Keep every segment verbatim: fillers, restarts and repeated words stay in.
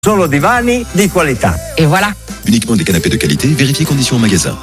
Solo divani di qualità. Et voilà. Uniquement des canapés de qualité, vérifiez conditions au magasin.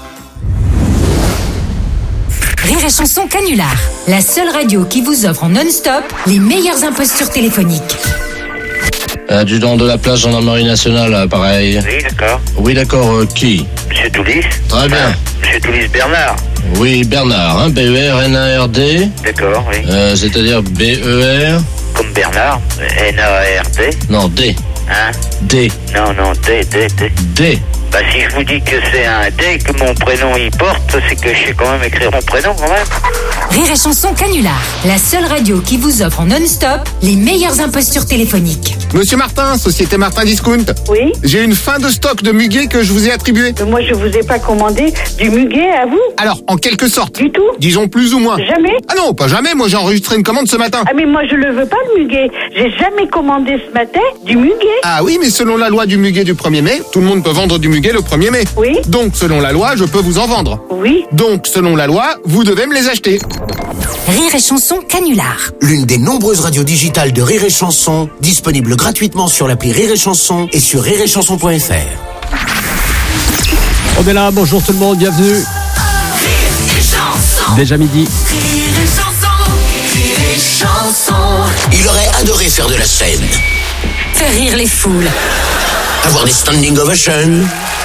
Rire et Chanson Canular, la seule radio qui vous offre en non-stop les meilleures impostures téléphoniques. Adjudant de la place gendarmerie nationale, euh, pareil. Oui, d'accord. Oui, d'accord, euh, qui? Monsieur Toulis. Très bien. Ah, Monsieur Toulis Bernard. Oui, Bernard, hein, B E R N A R D. D'accord, oui. Euh, c'est-à-dire B E R. Comme Bernard, N A R D. Non, D. Hein? D. Non, non, D, D, D. D. Bah si je vous dis que c'est un D que mon prénom y porte, c'est que je sais quand même écrire mon prénom quand même. Rire et Chanson Canular, la seule radio qui vous offre en non-stop les meilleures impostures téléphoniques. Monsieur Martin, Société Martin Discount. Oui. J'ai une fin de stock de muguet que je vous ai attribué. Mais moi, je vous ai pas commandé du muguet à vous. Alors, en quelque sorte. Du tout. Disons plus ou moins. Jamais. Ah non, pas jamais. Moi, j'ai enregistré une commande ce matin. Ah mais moi, je le veux pas, le muguet. J'ai jamais commandé ce matin du muguet. Ah oui, mais selon la loi du muguet du premier mai, tout le monde peut vendre du muguet le premier mai. Oui. Donc, selon la loi, je peux vous en vendre. Oui. Donc, selon la loi, vous devez me les acheter. Rire et Chanson Canular. L'une des nombreuses radios digitales de Rire et Chanson, disponible gratuitement sur l'appli Rire et Chanson et sur rire et chanson point f r. On est là, bonjour tout le monde, bienvenue. Déjà midi. Il aurait adoré faire de la scène, Faire rire les foules. avoir des standing ovations.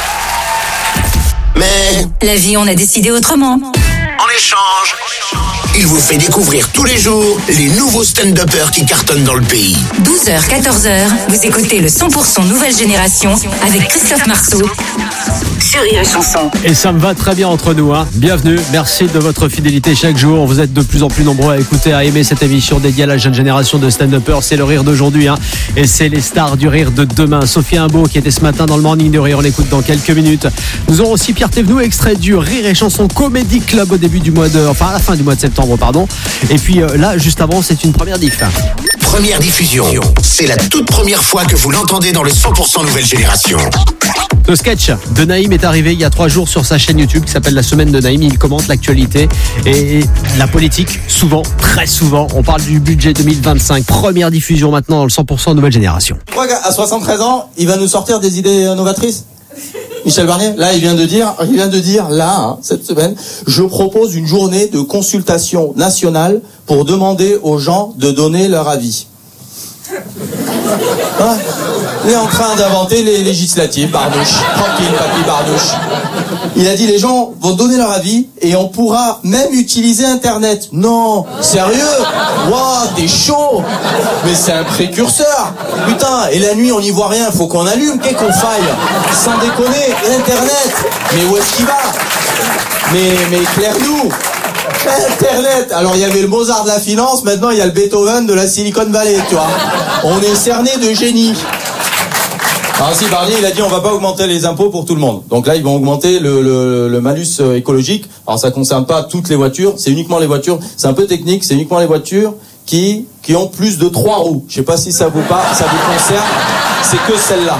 Mais La vie, on a décidé autrement. en échange, il vous fait découvrir tous les jours les nouveaux stand-uppers qui cartonnent dans le pays. douze heures, quatorze heures, vous écoutez le cent pour cent nouvelle génération avec Christophe Marceau sur Rire et Chanson. Et ça me va très bien entre nous, hein. Bienvenue, merci de votre fidélité chaque jour. Vous êtes de plus en plus nombreux à écouter, à aimer cette émission dédiée à la jeune génération de stand-uppers. C'est le rire d'aujourd'hui, hein. Et c'est les stars du rire de demain. Sophie Imbeau qui était ce matin dans le Morning de Rire, on l'écoute dans quelques minutes. Nous aurons aussi Pierre Thévenoud, extrait du Rire et Chanson Comedy Club au début du mois de, enfin à la fin du mois de septembre, pardon. Et puis euh, là, juste avant, c'est une première diff. Première diffusion, c'est la toute première fois que vous l'entendez dans le cent pour cent nouvelle génération. Le sketch de Naïm est arrivé il y a trois jours sur sa chaîne YouTube qui s'appelle La Semaine de Naïm. Il commente l'actualité et la politique, souvent, très souvent. On parle du budget deux mille vingt-cinq. Première diffusion maintenant dans le cent pour cent nouvelle génération. Je crois qu'à soixante-treize ans, il va nous sortir des idées novatrices. Michel Barnier, là, il vient de dire, il vient de dire, là, hein, cette semaine, je propose une journée de consultation nationale pour demander aux gens de donner leur avis. Hein? Il est en train d'inventer les législatives, Barnouche. Tranquille, papy Barnouche. Il a dit les gens vont donner leur avis et on pourra même utiliser Internet. Non, sérieux? Waouh, t'es chaud. Mais c'est un précurseur. Putain, et la nuit on n'y voit rien, faut qu'on allume, qu'est-ce qu'on faille? Sans déconner, Internet. Mais où est-ce qu'il va? Mais, mais éclaire-nous. Internet. Alors il y avait le Mozart de la finance, maintenant il y a le Beethoven de la Silicon Valley, tu vois. On est cerné de génie. Alors si Barnier il a dit on va pas augmenter les impôts pour tout le monde. Donc là ils vont augmenter le, le, le malus écologique. Alors ça concerne pas toutes les voitures, c'est uniquement les voitures. C'est un peu technique, c'est uniquement les voitures qui qui ont plus de trois roues. Je sais pas si ça vous pas, ça vous concerne. C'est que celle-là.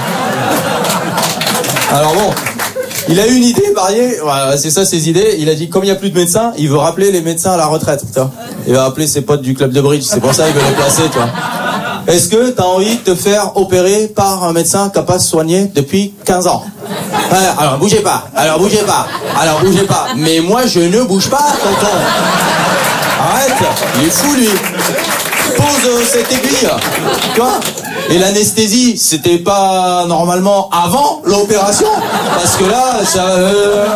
Alors bon. Il a eu une idée, Barnier, voilà, c'est ça ses idées. Il a dit, comme il n'y a plus de médecins, il veut rappeler les médecins à la retraite. Toi. Il va appeler ses potes du club de bridge, c'est pour ça qu'il veut les placer. Toi. Est-ce que tu as envie de te faire opérer par un médecin capable de soigner depuis quinze ans? Alors, alors bougez pas, alors bougez pas, alors bougez pas. Mais moi je ne bouge pas, tonton. Arrête, il est fou lui. Pose euh, cette aiguille, tu vois. Et l'anesthésie, c'était pas normalement avant l'opération, parce que là, ça. Euh...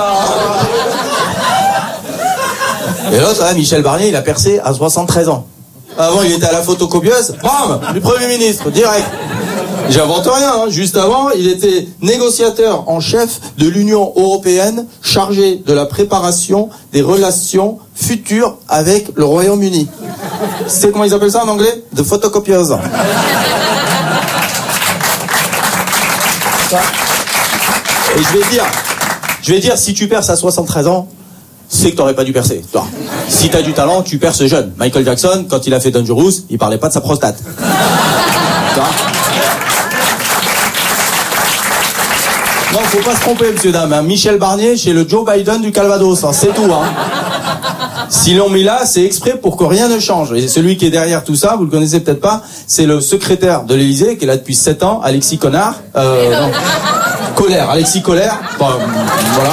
Et l'autre, là, Michel Barnier, il a percé à soixante-treize ans. Avant, il était à la photocopieuse, bam, du Premier ministre, direct. J'invente rien, hein. Juste avant, il était négociateur en chef de l'Union européenne, chargé de la préparation des relations futures avec le Royaume-Uni. C'est comment ils appellent ça en anglais? De photocopieuse. Et je vais dire, je vais dire, si tu perces à soixante-treize ans, c'est que t'aurais pas dû percer. Toi. Si t'as du talent, tu perces jeune. Michael Jackson, quand il a fait Dangerous, il parlait pas de sa prostate. Toi. Non, faut pas se tromper, monsieur dame. Hein. Michel Barnier chez le Joe Biden du Calvados, hein. C'est tout. Hein. Si S'ils l'ont mis là, c'est exprès pour que rien ne change. Et celui qui est derrière tout ça, vous le connaissez peut-être pas, c'est le secrétaire de l'Élysée, qui est là depuis sept ans, Alexis Connard. Euh, non. Colère, Alexis Colère. Enfin, voilà.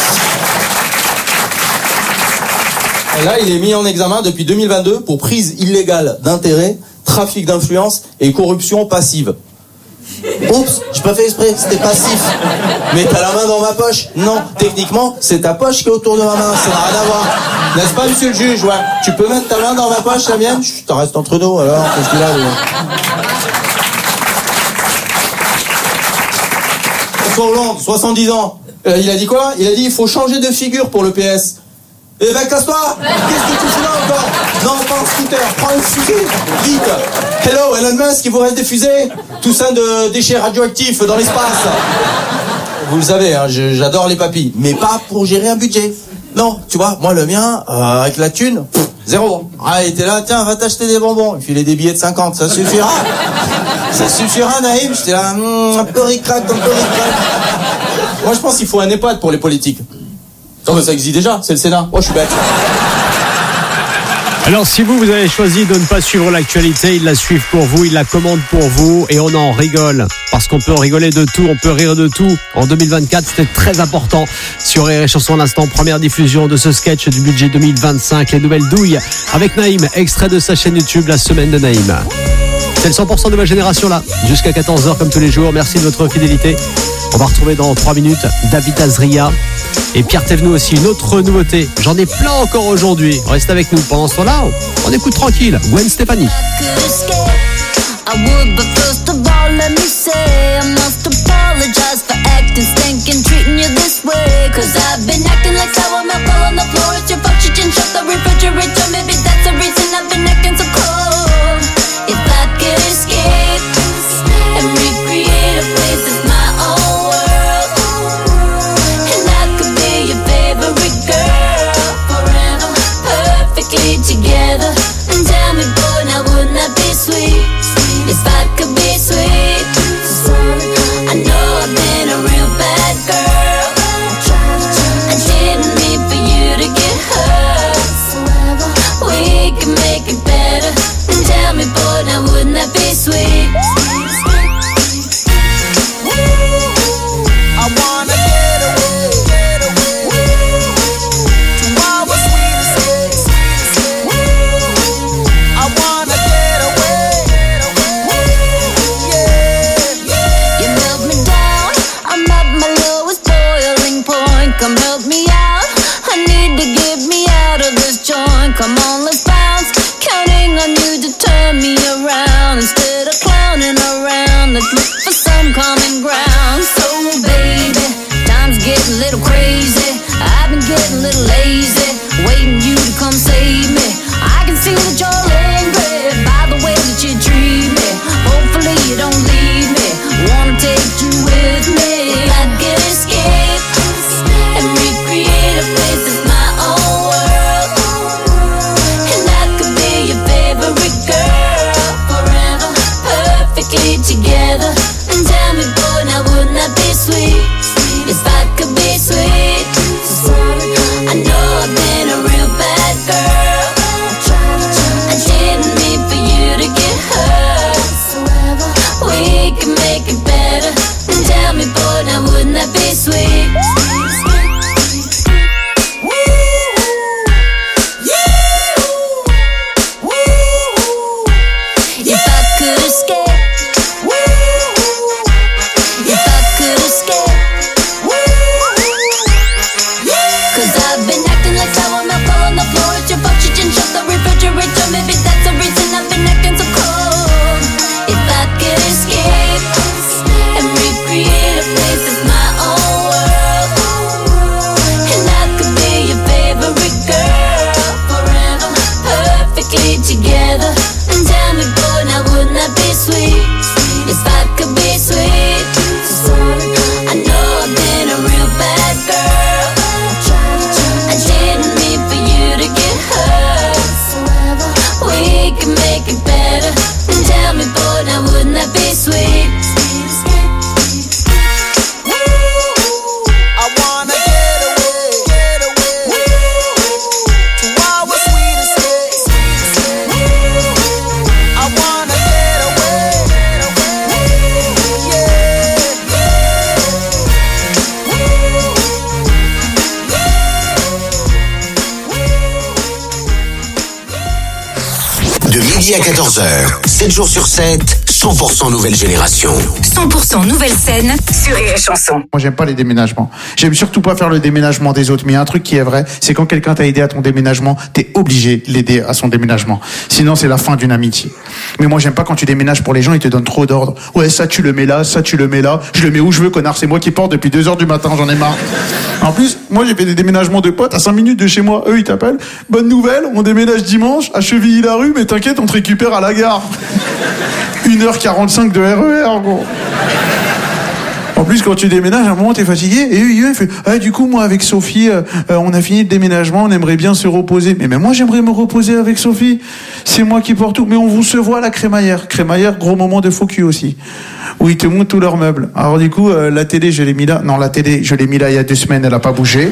Et là, il est mis en examen depuis deux mille vingt-deux pour prise illégale d'intérêt, trafic d'influence et corruption passive. Oups, j'ai pas fait exprès, c'était passif. Mais t'as la main dans ma poche. Non, techniquement, c'est ta poche qui est autour de ma main, ça n'a rien à voir. N'est-ce pas, monsieur le juge? Ouais. Tu peux mettre ta main dans ma poche, la mienne? Chut, t'en restes entre nous, alors, qu'est-ce qu'il a, lui? François Hollande, soixante-dix ans. Euh, il a dit quoi? Il a dit, il faut changer de figure pour le P S. Eh ben, casse-toi! Qu'est-ce que tu fais là encore? Non, pas un scooter, prends une fusée, vite! Hello, Elon Musk, il vous reste des fusées? Tout ça de déchets radioactifs dans l'espace. Vous le savez, hein, je, j'adore les papilles, mais pas pour gérer un budget. Non, tu vois, moi le mien, euh, avec la thune, pff, zéro. Ah, il était là, tiens, va t'acheter des bonbons. Il filait des billets de cinquante, ça suffira. Ça suffira, Naïm. J'étais là, mm, un peu ric-rac, un peu ric-rac. Moi, je pense qu'il faut un EHPAD pour les politiques. Non, mais ça existe déjà, c'est le Sénat. Oh, je suis bête. Alors si vous, vous avez choisi de ne pas suivre l'actualité, ils la suivent pour vous, ils la commandent pour vous et on en rigole. Parce qu'on peut rigoler de tout, on peut rire de tout. En deux mille vingt-quatre, c'était très important. Sur Rire et Chanson, à l'instant, première diffusion de ce sketch du budget deux mille vingt-cinq, les nouvelles douilles avec Naïm, extrait de sa chaîne YouTube, la semaine de Naïm. C'est le cent pour cent nouvelle génération là, jusqu'à quatorze heures comme tous les jours. Merci de votre fidélité. On va retrouver dans trois minutes David Azria et Pierre Thévenoud aussi. Une autre nouveauté, j'en ai plein encore aujourd'hui. Reste avec nous. Pendant ce temps-là, on écoute tranquille Gwen Stefani. I would, but first of all, let me say I must apologize for acting stinking, treating you this way. Cause I've been acting like sour milk all on the floor. It's your fault you didn't shut the refrigerator. Maybe that's the reason I've been acting so cold. If I could escape and recreate a place that's my own world, and I could be your favorite girl forever, perfectly together. And tell me, boy, now wouldn't that be sweet? If I could be sweet, I know I've been a real bad girl, midi à quatorze heures. sept jours sur sept, cent pour cent nouvelle génération. cent pour cent nouvelle scène sur Rire et Chanson. Moi, j'aime pas les déménagements. J'aime surtout pas faire le déménagement des autres. Mais il y a un truc qui est vrai, c'est quand quelqu'un t'a aidé à ton déménagement, t'es obligé de l'aider à son déménagement. Sinon, c'est la fin d'une amitié. Mais moi, j'aime pas quand tu déménages pour les gens, ils te donnent trop d'ordres. Ouais, ça, tu le mets là, ça, tu le mets là. Je le mets où je veux, connard. C'est moi qui porte depuis deux heures du matin, j'en ai marre. En plus, moi, j'ai fait des déménagements de potes à cinq minutes de chez moi. Eux, ils t'appellent. Bonne nouvelle, on déménage dimanche à Chevilly-la-Rue, mais t'inquiète, on te récupère à la gare. une heure quarante-cinq de R E R, gros. En plus, quand tu déménages, à un moment, t'es fatigué. Et eux, ils font, ah, du coup, moi, avec Sophie, euh, on a fini le déménagement, on aimerait bien se reposer. Mais même moi, j'aimerais me reposer avec Sophie. C'est moi qui porte tout. Mais on vous se voit à la crémaillère. Crémaillère, gros moment de faux cul aussi. Où ils te montrent tous leurs meubles. Alors, du coup, euh, la télé, je l'ai mis là. Non, la télé, je l'ai mis là il y a deux semaines, elle a pas bougé.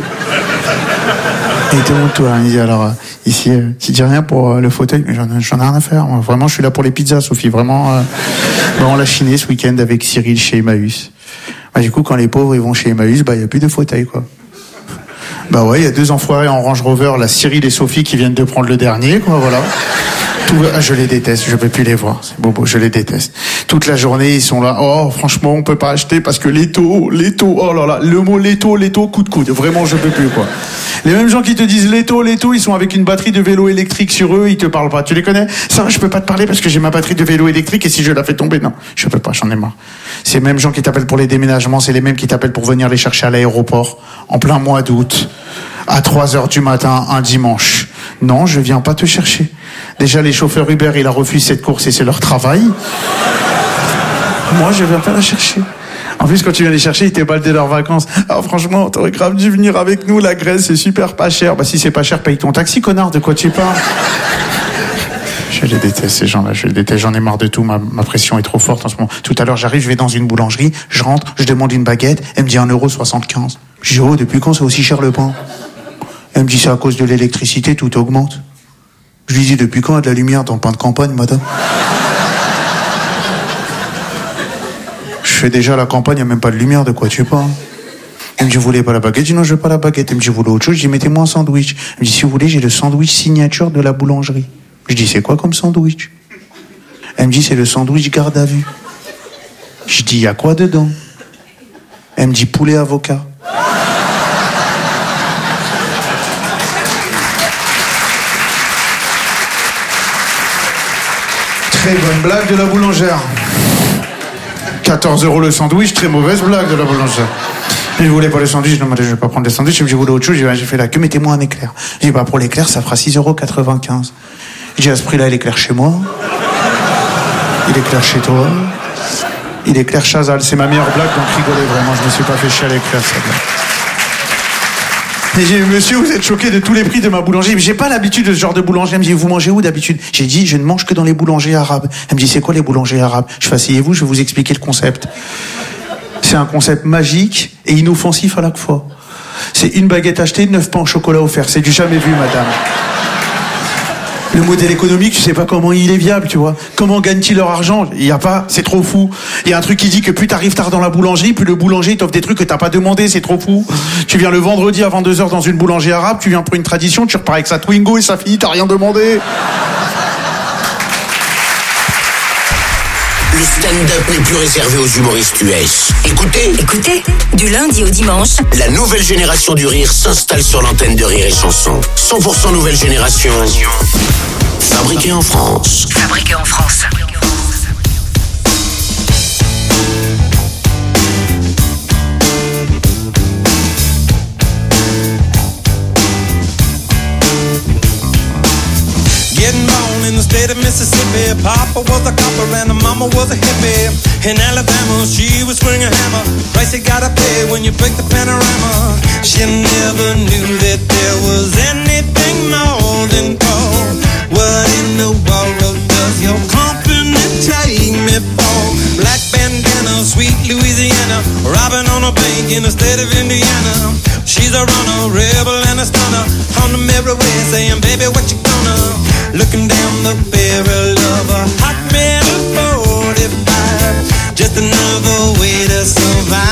Et il te montre tout. Hein. Il dit, alors, euh, ici, euh, tu dis rien pour euh, le fauteuil. Mais j'en, j'en ai rien à faire. Moi. Vraiment, je suis là pour les pizzas, Sophie. Vraiment, euh, bon, on l'a chiné ce week-end avec Cyril chez Emmaüs. Bah, du coup, quand les pauvres ils vont chez Emmaüs, bah, il n'y a plus de fauteuil, quoi. Bah ouais, il y a deux enfoirés en Range Rover, la Cyril et Sophie qui viennent de prendre le dernier, quoi, voilà. Tout... Ah, je les déteste, je peux plus les voir, c'est bobo, je les déteste. Toute la journée, ils sont là, oh, franchement, on peut pas acheter parce que les taux, les taux, oh là là, le mot les taux, les taux, coup de coude, vraiment, je peux plus, quoi. Les mêmes gens qui te disent les taux, les taux, ils sont avec une batterie de vélo électrique sur eux, ils te parlent pas. Tu les connais? Ça, je peux pas te parler parce que j'ai ma batterie de vélo électrique et si je la fais tomber, non, je peux pas, j'en ai marre. C'est les mêmes gens qui t'appellent pour les déménagements, c'est les mêmes qui t'appellent pour venir les chercher à l'aéroport en plein mois d'août, à trois heures du matin, un dimanche. Non, je viens pas te chercher. Déjà, les chauffeurs Uber, ils a refusé cette course et c'est leur travail. Moi, je viens pas la chercher. En plus, quand tu viens les chercher, ils t'éballent de leurs vacances. Ah, franchement, t'aurais grave dû venir avec nous, la Grèce, c'est super pas cher. Bah, si c'est pas cher, paye ton taxi, connard, de quoi tu parles? Je les déteste, ces gens-là, je les déteste, j'en ai marre de tout, ma, ma pression est trop forte en ce moment. Tout à l'heure, j'arrive, je vais dans une boulangerie, je rentre, je demande une baguette, elle me dit un euro soixante-quinze. Je dis, oh, depuis quand c'est aussi cher le pain? Elle me dit, c'est à cause de l'électricité, tout augmente. Je lui dis, depuis quand il y a de la lumière dans le pain de campagne, madame? Je fais déjà la campagne, il n'y a même pas de lumière, de quoi tu parles? Elle me dit, vous voulez pas la baguette? Je dis, non, je veux pas la baguette. Elle me dit, vous voulez autre chose? Je dis, mettez-moi un sandwich. Elle me dit, si vous voulez, j'ai le sandwich signature de la boulangerie. Je dis, c'est quoi comme sandwich? Elle me dit, c'est le sandwich garde à vue. Je dis, il y a quoi dedans? Elle me dit, poulet avocat. Très bonne blague de la boulangère. quatorze euros le sandwich, très mauvaise blague de la boulangère. Je voulais pas le sandwich, non, je vais pas prendre le sandwich. Je me dis, vous voulez autre chose? J'ai fait la queue, mettez-moi un éclair. Je dis, bah, pour l'éclair, ça fera six euros quatre-vingt-quinze. Je dis, à ce prix-là, il éclaire chez moi. Il éclaire chez toi. Il éclaire Chazal. C'est ma meilleure blague, donc rigolez vraiment. Je me suis pas fait chier à l'éclair, ça blague. Et j'ai dit, monsieur, vous êtes choqué de tous les prix de ma boulangerie. Mais j'ai pas l'habitude de ce genre de boulangerie. Elle me dit, vous mangez où d'habitude? J'ai dit, je ne mange que dans les boulangeries arabes. Elle me dit, c'est quoi les boulangeries arabes? Je fais, asseyez-vous, je vais vous expliquer le concept. C'est un concept magique et inoffensif à la fois. C'est une baguette achetée, neuf pains au chocolat offerts. C'est du jamais vu, madame. Le modèle économique, je sais pas comment il est viable, tu vois. Comment gagnent-ils leur argent? Il y a pas, c'est trop fou. Il y a un truc qui dit que plus t'arrives tard dans la boulangerie, plus le boulanger t'offre des trucs que t'as pas demandé, c'est trop fou. Tu viens le vendredi à vingt-deux heures dans une boulangerie arabe, tu viens pour une tradition, tu repars avec sa Twingo et sa fille, t'as rien demandé. Le stand-up n'est plus réservé aux humoristes U S. Écoutez, Écoutez, du lundi au dimanche, la nouvelle génération du rire s'installe sur l'antenne de Rire et Chanson. cent pour cent nouvelle génération. Fabriquée en France. Fabriqué en France. Getting born in the state of Mississippi. Papa was a copper and mama was a hippie. In Alabama, she was swinging a hammer. Price you gotta pay when you break the panorama. She never knew that there was anything more than gold. What in the world does your company take me for? Black bandana, sweet Louisiana, robbing on a bank in the state of Indiana. She's a runner, rebel and a stunner. On the mirror way saying, baby, what you gonna? Looking down the barrel of a hot metal forty-five. Just another way to survive.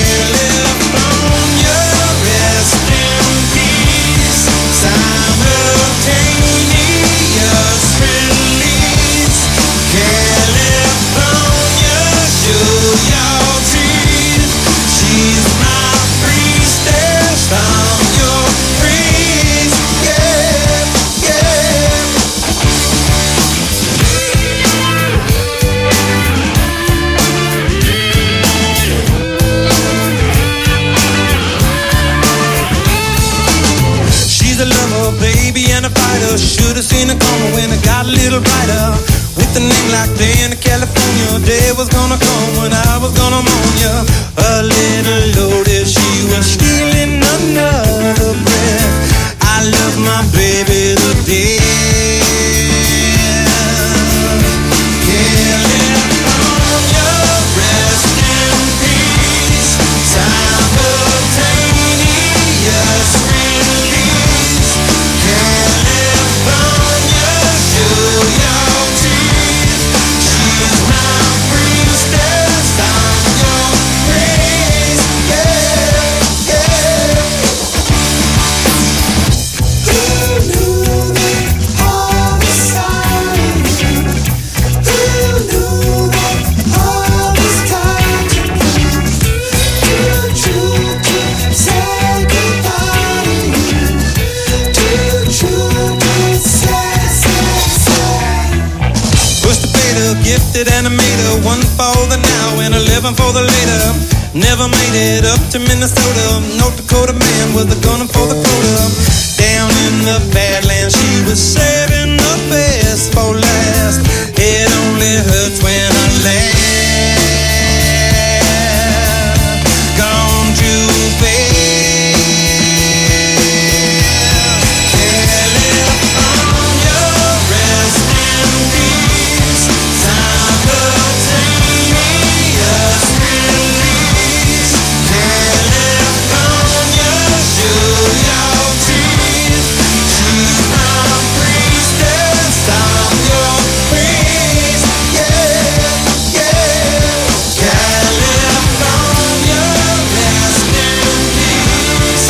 California, rest in peace. Summer your teeth. She's my priestess, I'm your priest, yeah, yeah. She's a lover, baby, and a fighter. Should've seen her coming when it got a little brighter. With a name like day in California, day was gonna come when I was gonna moan ya. A little loaded, she was stealing another breath. I love my baby to death. California, rest in peace. Simultaneous release. California, show your teeth. She's my priestess, I'm your praise, yeah, yeah. Who knew that all was silent? Who knew that all was time to prove? Too true to say goodbye to you. Too true to say, say, say. Pushed the beta, gifted animator. One for the now and eleven for the later. Never made it up to Minnesota. North Dakota man was a gunner for the quota. Down in the Badlands, she was saving the best for last. It only hurts when I laugh. Gone too fast. California, rest in peace. Simultaneous release. California, show your teeth. She's my priestess, I'm your priest, yeah, yeah. California, rest in peace.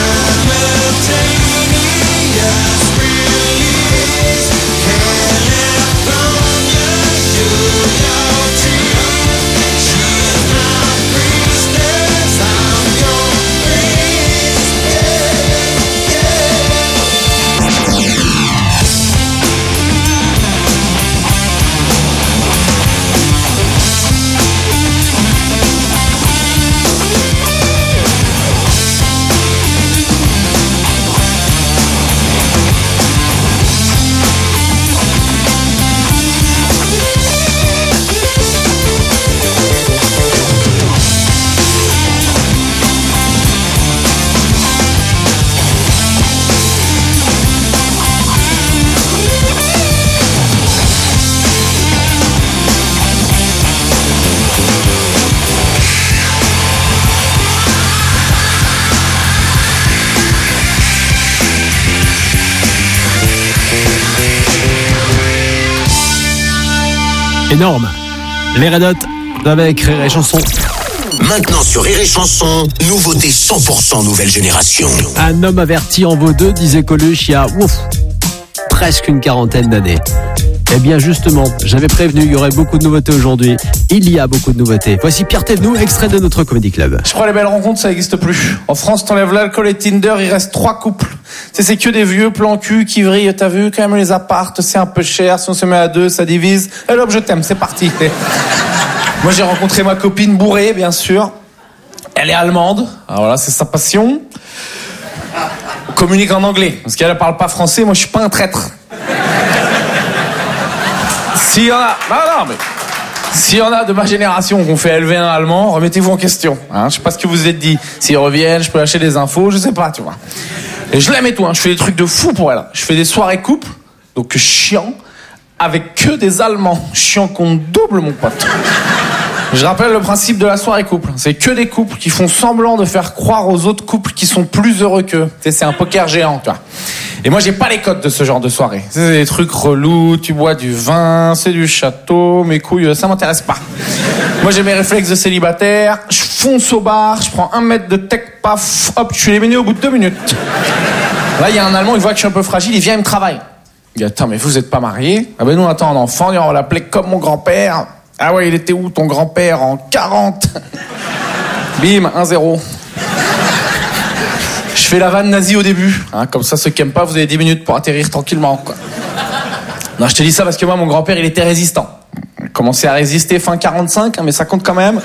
Simultaneous release. California, show your teeth. She's my priestess, I'm your priest, yeah, Énorme. Les Red Hot avec Rire et Chanson. Maintenant sur Rire et Chanson, nouveauté cent pour cent nouvelle génération. Un homme averti en vaut deux, disait Coluche il y a ouf, presque une quarantaine d'années. Eh bien justement, j'avais prévenu, il y aurait beaucoup de nouveautés aujourd'hui. Il y a beaucoup de nouveautés. Voici Pierre Thévenoud, extrait de notre Comedy Club. Je crois que les belles rencontres, ça n'existe plus. En France, t'enlèves l'alcool et Tinder, il reste trois couples. C'est, c'est que des vieux plans cul qui vrillent. T'as vu, quand même, les appartes, c'est un peu cher. Si on se met à deux, ça divise. Et l'homme, je t'aime, c'est parti. Moi, j'ai rencontré ma copine bourrée, bien sûr. Elle est allemande. Alors voilà, c'est sa passion. On communique en anglais. Parce qu'elle ne parle pas français, moi, je suis pas un traître. S'il y en a... Non, non, mais... S'il y en a de ma génération qu'on fait élever un allemand, remettez-vous en question. Hein, je sais pas ce que vous êtes dit. S'ils reviennent, je peux lâcher des infos, je sais pas, tu vois. Et je l'aime et tout, hein. Je fais des trucs de fou pour elle. Je fais des soirées couples, donc chiant, avec que des Allemands. Chiant qu'on double, mon pote. Je rappelle le principe de la soirée couple. C'est que des couples qui font semblant de faire croire aux autres couples qui sont plus heureux qu'eux. Tu sais, c'est un poker géant, tu vois. Et moi, j'ai pas les codes de ce genre de soirée. C'est des trucs relous, tu bois du vin, c'est du château, mes couilles, ça m'intéresse pas. Moi, j'ai mes réflexes de célibataire, je fonce au bar, je prends un mètre de tech, paf, hop, je suis éliminé au bout de deux minutes. Là, il y a un Allemand, il voit que je suis un peu fragile, il vient, il me travaille. Il dit, attends, mais vous êtes pas mariés? Ah ben nous, on attend un enfant, on va l'appeler comme mon grand-père. Ah ouais, il était où ton grand-père en quarante? Bim, un zéro. Je fais la vanne nazie au début, hein, comme ça ceux qui aiment pas, vous avez dix minutes pour atterrir tranquillement, quoi. Non, je te dis ça parce que moi, mon grand-père, il était résistant. Il commençait à résister fin quarante-cinq, hein, mais ça compte quand même.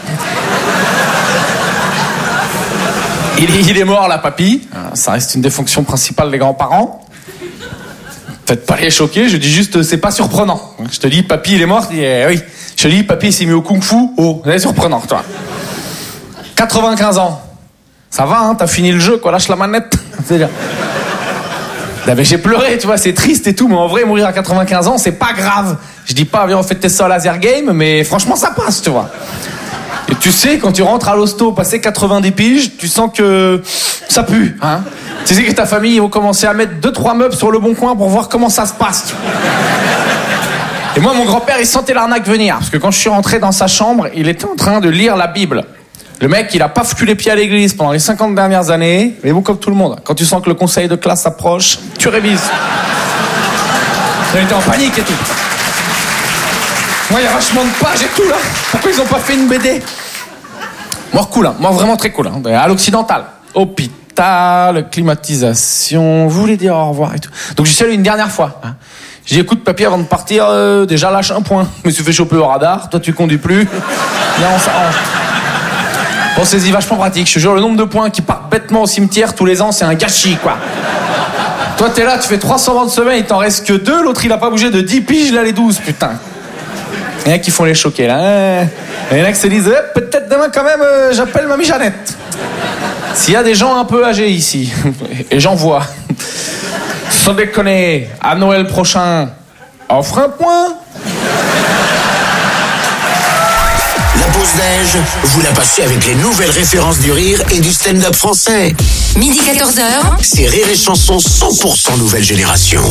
Il est, il est mort, là, papy. Ça reste une des fonctions principales des grands-parents. Faites pas les choquer, je dis juste, c'est pas surprenant. Je te dis, papy, il est mort. Je dis, eh, oui. Je te dis, papy, il s'est mis au kung-fu. Oh, c'est surprenant, toi. quatre-vingt-quinze ans. Ça va, hein, t'as fini le jeu, quoi, lâche la manette. C'est-à-dire... Mais j'ai pleuré, tu vois, c'est triste et tout, mais en vrai, mourir à quatre-vingt-quinze ans, c'est pas grave. Je dis pas, viens, on fait tester ça au laser game, mais franchement, ça passe, tu vois. Et tu sais, quand tu rentres à l'hosto, passé quatre-vingt-dix piges, tu sens que ça pue, hein. Tu sais que ta famille, ils vont commencer à mettre deux, trois meubles sur le bon coin pour voir comment ça se passe, tu vois. Et moi, mon grand-père, il sentait l'arnaque venir, parce que quand je suis rentré dans sa chambre, il était en train de lire la Bible. Le mec, il a pas foutu les pieds à l'église pendant les cinquante dernières années. Mais bon, comme tout le monde, quand tu sens que le conseil de classe approche, tu révises. Il était en panique et tout. Moi, il y a vachement de pages et tout, là. Pourquoi ils ont pas fait une B D? Moi, cool, hein. Moi, vraiment très cool. Hein. À l'occidental. Hôpital, climatisation, vous voulez dire au revoir et tout. Donc, j'y suis allé une dernière fois. Hein. J'ai dit, écoute, papy, avant de partir, euh, déjà lâche un point. Je me suis fait choper au radar. Toi, tu conduis plus. Là, on s'arrange. Bon, c'est vachement pratique. Je te jure, le nombre de points qui partent bêtement au cimetière tous les ans, c'est un gâchis, quoi. Toi, t'es là, tu fais trois cent vingt semaines, il t'en reste que deux. L'autre, il a pas bougé de dix piges, il a les douze, putain. Il y en a qui font les choquer, là. Il y en a qui se disent, eh, peut-être demain, quand même, euh, j'appelle mamie Jeannette. S'il y a des gens un peu âgés ici, et j'en vois, sans déconner, à Noël prochain, offre un point. La pause déj, vous la passez avec les nouvelles références du rire et du stand-up français. Midi quatorze heures. C'est Rire et Chanson cent pour cent nouvelle génération.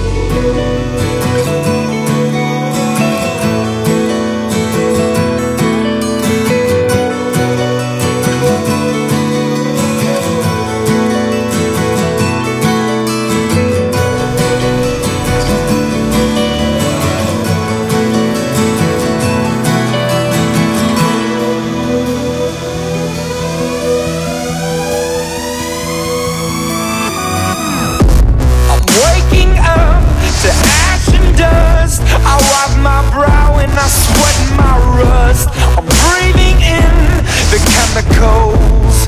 I sweat my rust. I'm breathing in the chemicals.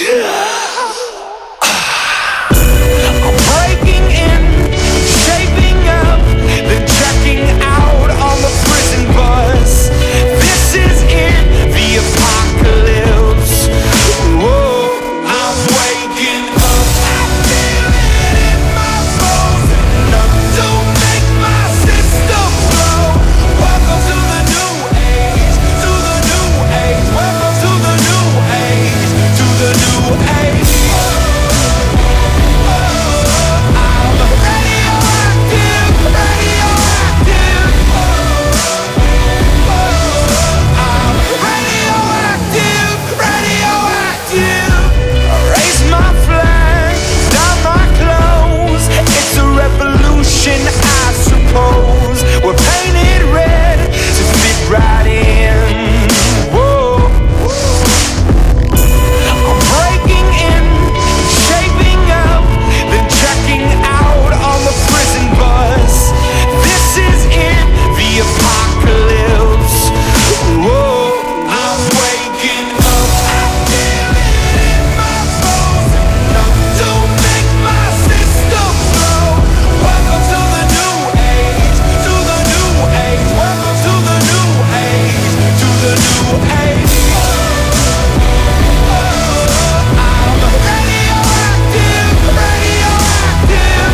I'm breaking in, shaping up, then checking out on the prison bus. This is it, the apocalypse. Whoa, I'm waking up. I feel it in my bones. Enough to make my system blow. Welcome to the new age, to the new age. Welcome to the new age, to the new age. I'm radioactive, radioactive. I'm radioactive, radioactive. Raise my flag, down my clothes. It's a revolution, I suppose. We're painted red to fit right in. Whoa. I'm breaking in, shaping up, then checking out on the prison bus. This is it, the apocalypse. Whoa. I'm waking up. I feel it in my bones. Enough to make my system blow. Welcome to the new age, to the new age. Welcome to the new age, to the new age. I'm radioactive, radioactive.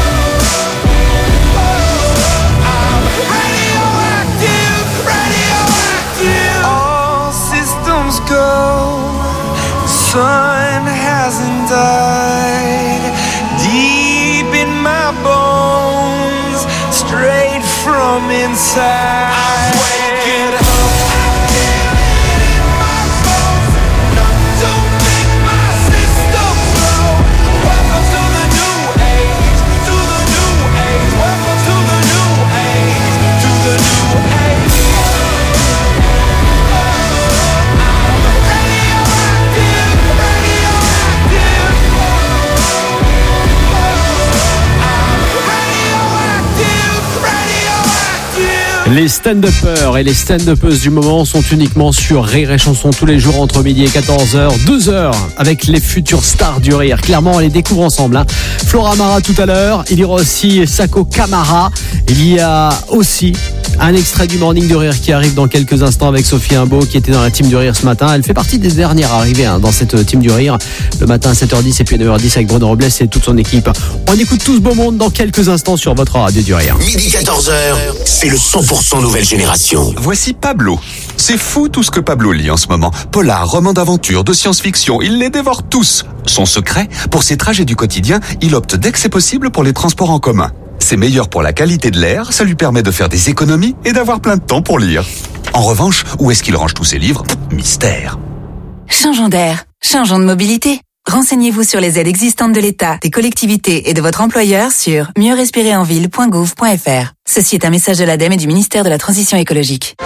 I'm radioactive, radioactive. All systems go. The sun hasn't died. Deep in my bones, straight from inside. I'm waking up. I feel it in my bones. Enough to make my system blow. Welcome to the new age, to the new age. Welcome to the new age, to the new age. Les stand-uppers et les stand-uppeuses du moment sont uniquement sur Rire et Chanson tous les jours entre midi et quatorze heures. deux heures avec les futures stars du rire. Clairement, on les découvre ensemble. Hein. Flora Mara tout à l'heure. Il y aura aussi Sako Kamara. Il y a aussi un extrait du Morning du Rire qui arrive dans quelques instants avec Sophie Imbeau qui était dans la team du Rire ce matin. Elle fait partie des dernières arrivées hein, dans cette team du Rire. Le matin à sept heures dix et puis à neuf heures dix avec Bruno Robles et toute son équipe. On écoute tout ce beau monde dans quelques instants sur votre radio du Rire. Midi quatorze heures, c'est le cent pour cent nouvelle génération. Voici Pablo. C'est fou tout ce que Pablo lit en ce moment. Polar, romans d'aventure, de science-fiction, il les dévore tous. Son secret, pour ses trajets du quotidien, il opte dès que c'est possible pour les transports en commun. C'est meilleur pour la qualité de l'air, ça lui permet de faire des économies et d'avoir plein de temps pour lire. En revanche, où est-ce qu'il range tous ses livres ? Mystère. Changeons d'air, changeons de mobilité. Renseignez-vous sur les aides existantes de l'État, des collectivités et de votre employeur sur mieux respirer en ville point gouv point f r. Ceci est un message de l'A D E M et du ministère de la Transition écologique.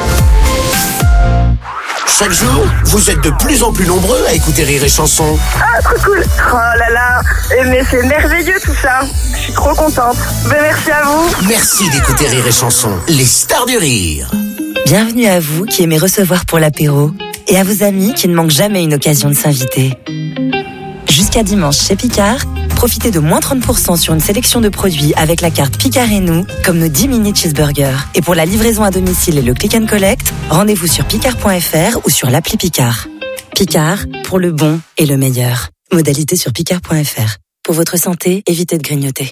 Chaque jour, vous êtes de plus en plus nombreux à écouter Rire et Chanson. Ah, trop cool. Oh là là, mais c'est merveilleux tout ça. Je suis trop contente. Ben, merci à vous. Merci d'écouter Rire et Chanson, les stars du rire. Bienvenue à vous qui aimez recevoir pour l'apéro et à vos amis qui ne manquent jamais une occasion de s'inviter. Jusqu'à dimanche chez Picard, profitez de moins trente pour cent sur une sélection de produits avec la carte Picard et nous, comme nos dix mini cheeseburgers. Et pour la livraison à domicile et le click and collect, rendez-vous sur picard point f r ou sur l'appli Picard. Picard, pour le bon et le meilleur. Modalité sur picard point f r. Pour votre santé, évitez de grignoter.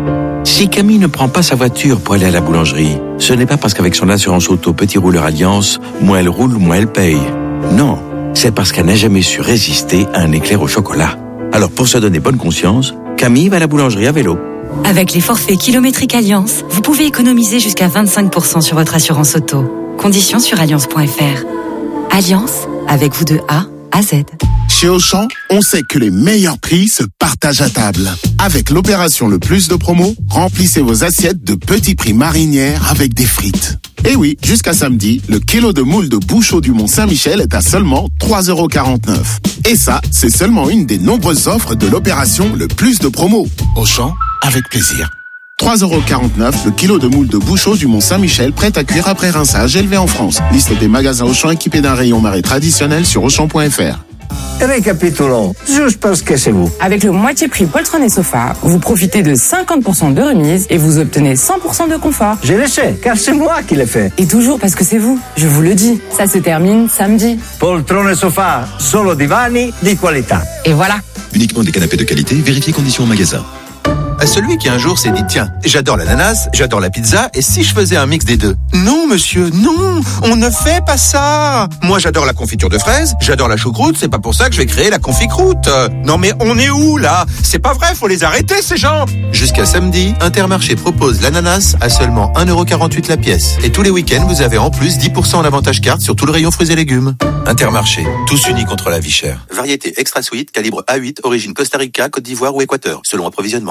Si Camille ne prend pas sa voiture pour aller à la boulangerie, ce n'est pas parce qu'avec son assurance auto Petit Rouleur Alliance, moins elle roule, moins elle paye. Non, c'est parce qu'elle n'a jamais su résister à un éclair au chocolat. Alors pour se donner bonne conscience, Camille va à la boulangerie à vélo. Avec les forfaits kilométriques Alliance, vous pouvez économiser jusqu'à vingt-cinq pour cent sur votre assurance auto. Conditions sur alliance point f r. Alliance, avec vous de A à Z. Chez Auchan, on sait que les meilleurs prix se partagent à table. Avec l'opération Le Plus de Promo, remplissez vos assiettes de petits prix marinières avec des frites. Et oui, jusqu'à samedi, le kilo de moule de Bouchot du Mont-Saint-Michel est à seulement trois euros quarante-neuf. Et ça, c'est seulement une des nombreuses offres de l'opération Le Plus de Promo. Auchan, avec plaisir. trois euros quarante-neuf le kilo de moule de Bouchot du Mont-Saint-Michel prêt à cuire après rinçage élevé en France. Liste des magasins Auchan équipés d'un rayon marais traditionnel sur auchan point f r. Récapitulons, juste parce que c'est vous. Avec le moitié prix poltron et sofa, vous profitez de cinquante pour cent de remise et vous obtenez cent pour cent de confort. Je le sais, car c'est moi qui l'ai fait. Et toujours parce que c'est vous, je vous le dis. Ça se termine samedi. Poltron et sofa, solo divani di qualità. Et voilà. Uniquement des canapés de qualité, vérifiez conditions en magasin. À celui qui un jour s'est dit tiens, j'adore l'ananas, j'adore la pizza, et si je faisais un mix des deux? Non monsieur, non, on ne fait pas ça. Moi j'adore la confiture de fraises, j'adore la choucroute, c'est pas pour ça que je vais créer la confit-croûte. Non mais on est où là? C'est pas vrai, faut les arrêter ces gens. Jusqu'à samedi, Intermarché propose l'ananas à seulement un euro quarante-huit la pièce. Et tous les week-ends, vous avez en plus dix pour cent en avantage carte sur tout le rayon fruits et légumes. Intermarché, tous unis contre la vie chère. Variété extra sweet, calibre A huit, origine Costa Rica, Côte d'Ivoire ou Équateur, selon approvisionnement.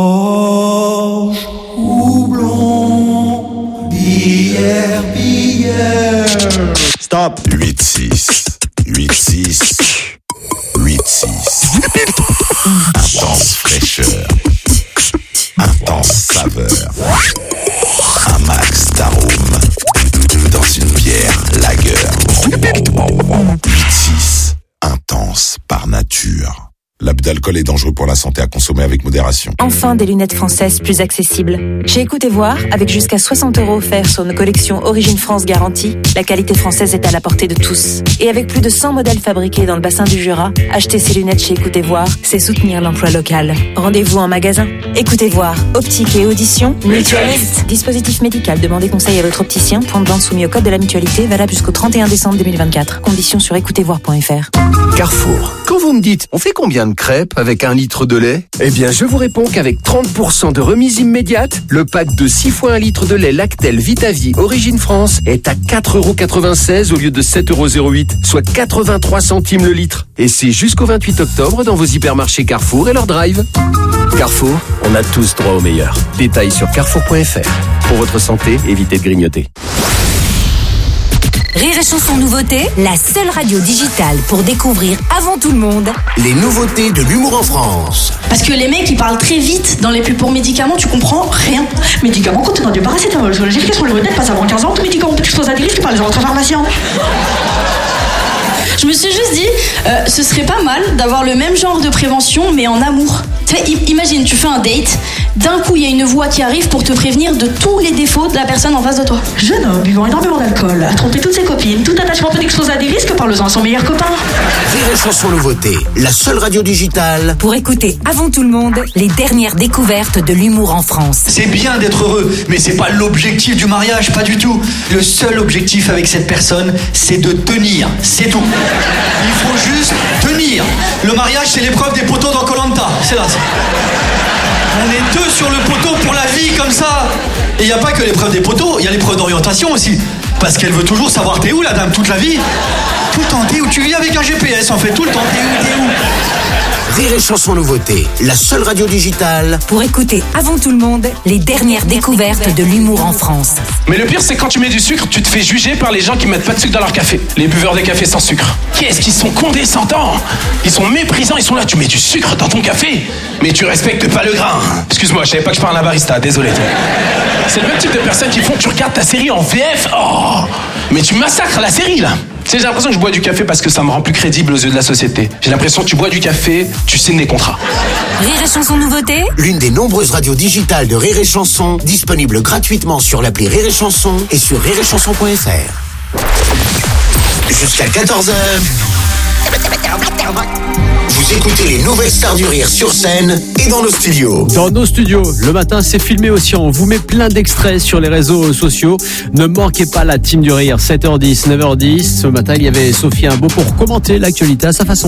Oh, houblon, bière, bière. Stop. huit six. huit six. huit six. Intense fraîcheur. Intense saveur. Un max d'arôme. Dans une bière lager. huit six. Intense par nature. L'abus d'alcool est dangereux pour la santé, à consommer avec modération. Enfin, des lunettes françaises plus accessibles. Chez Écoutez Voir, avec jusqu'à soixante euros offerts sur nos collections Origine France garantie, la qualité française est à la portée de tous. Et avec plus de cent modèles fabriqués dans le bassin du Jura, acheter ces lunettes chez Écoutez Voir, c'est soutenir l'emploi local. Rendez-vous en magasin. Écoutez Voir, optique et audition, mutualiste. Dispositif médical, demandez conseil à votre opticien. Point de vente soumis au code de la mutualité, valable jusqu'au trente et un décembre deux mille vingt-quatre. Conditions sur écoutez voir point f r. Carrefour. Quand vous me dites, on fait combien de crêpes avec un litre de lait? Eh bien, je vous réponds qu'avec trente pour cent de remise immédiate, le pack de six fois un litre de lait Lactel Vitavie Origine France est à quatre euros quatre-vingt-seize au lieu de sept euros zéro huit, soit quatre-vingt-trois centimes le litre. Et c'est jusqu'au vingt-huit octobre dans vos hypermarchés Carrefour et leur drive. Carrefour, on a tous droit au meilleur. Détails sur carrefour point f r. Pour votre santé, évitez de grignoter. Rire et Chanson nouveauté, la seule radio digitale pour découvrir avant tout le monde Les nouveautés de l'humour en France. Parce que les mecs ils parlent très vite dans les pubs pour médicaments, tu comprends rien. Médicaments contenant du paracétamol, sur les effets sur le remède passe avant quinze ans, tout médicament peut exposer à des risques par les autres pharmaciens. Je me suis juste dit, euh, ce serait pas mal d'avoir le même genre de prévention mais en amour. Tu sais, imagine, tu fais un date, d'un coup il y a une voix qui arrive pour te prévenir de tous les défauts de la personne en face de toi. Jeune homme buvant énormément d'alcool, a trompé toutes ses copines, tout attachement peut exposer à des risques, parle-en à son meilleur copain. Rire et Chanson nouveauté, la seule radio digitale pour écouter avant tout le monde les dernières découvertes de l'humour en France. C'est bien d'être heureux, mais c'est pas l'objectif du mariage, pas du tout. Le seul objectif avec cette personne, c'est de tenir, c'est tout. Il faut juste tenir. Le mariage, c'est l'épreuve des poteaux dans Koh-Lanta. C'est là. On est deux sur le poteau pour la vie, comme ça. Et il n'y a pas que l'épreuve des poteaux, il y a l'épreuve d'orientation aussi. Parce qu'elle veut toujours savoir t'es où, la dame, toute la vie. Tout le temps, t'es où? Tu vis avec un G P S, en fait. Tout le temps, t'es où, t'es où? Rire et Chanson nouveauté, la seule radio digitale pour écouter avant tout le monde les dernières découvertes de l'humour en France. Mais le pire, c'est quand tu mets du sucre, tu te fais juger par les gens qui mettent pas de sucre dans leur café. Les buveurs de café sans sucre. Qu'est-ce qu'ils sont condescendants? Ils sont méprisants, ils sont là. Tu mets du sucre dans ton café, mais tu respectes pas le grain. Excuse-moi, je savais pas que je parle à un barista, désolé. C'est le même type de personnes qui font que tu regardes ta série en V F. Oh, mais tu massacres la série là. Tu sais, j'ai l'impression que je bois du café parce que ça me rend plus crédible aux yeux de la société. J'ai l'impression que tu bois du café, tu signes des contrats. Rire et Chanson nouveauté, l'une des nombreuses radios digitales de Rire et Chanson, disponible gratuitement sur l'appli Rire et Chanson et sur rire et chanson point f r. Jusqu'à quatorze heures, vous écoutez les nouvelles stars du rire sur scène et dans nos studios. Dans nos studios, le matin, c'est filmé aussi. On vous met plein d'extraits sur les réseaux sociaux. Ne manquez pas la team du rire. sept heures dix, neuf heures dix. Ce matin, il y avait Sophie Imbeau pour commenter l'actualité à sa façon.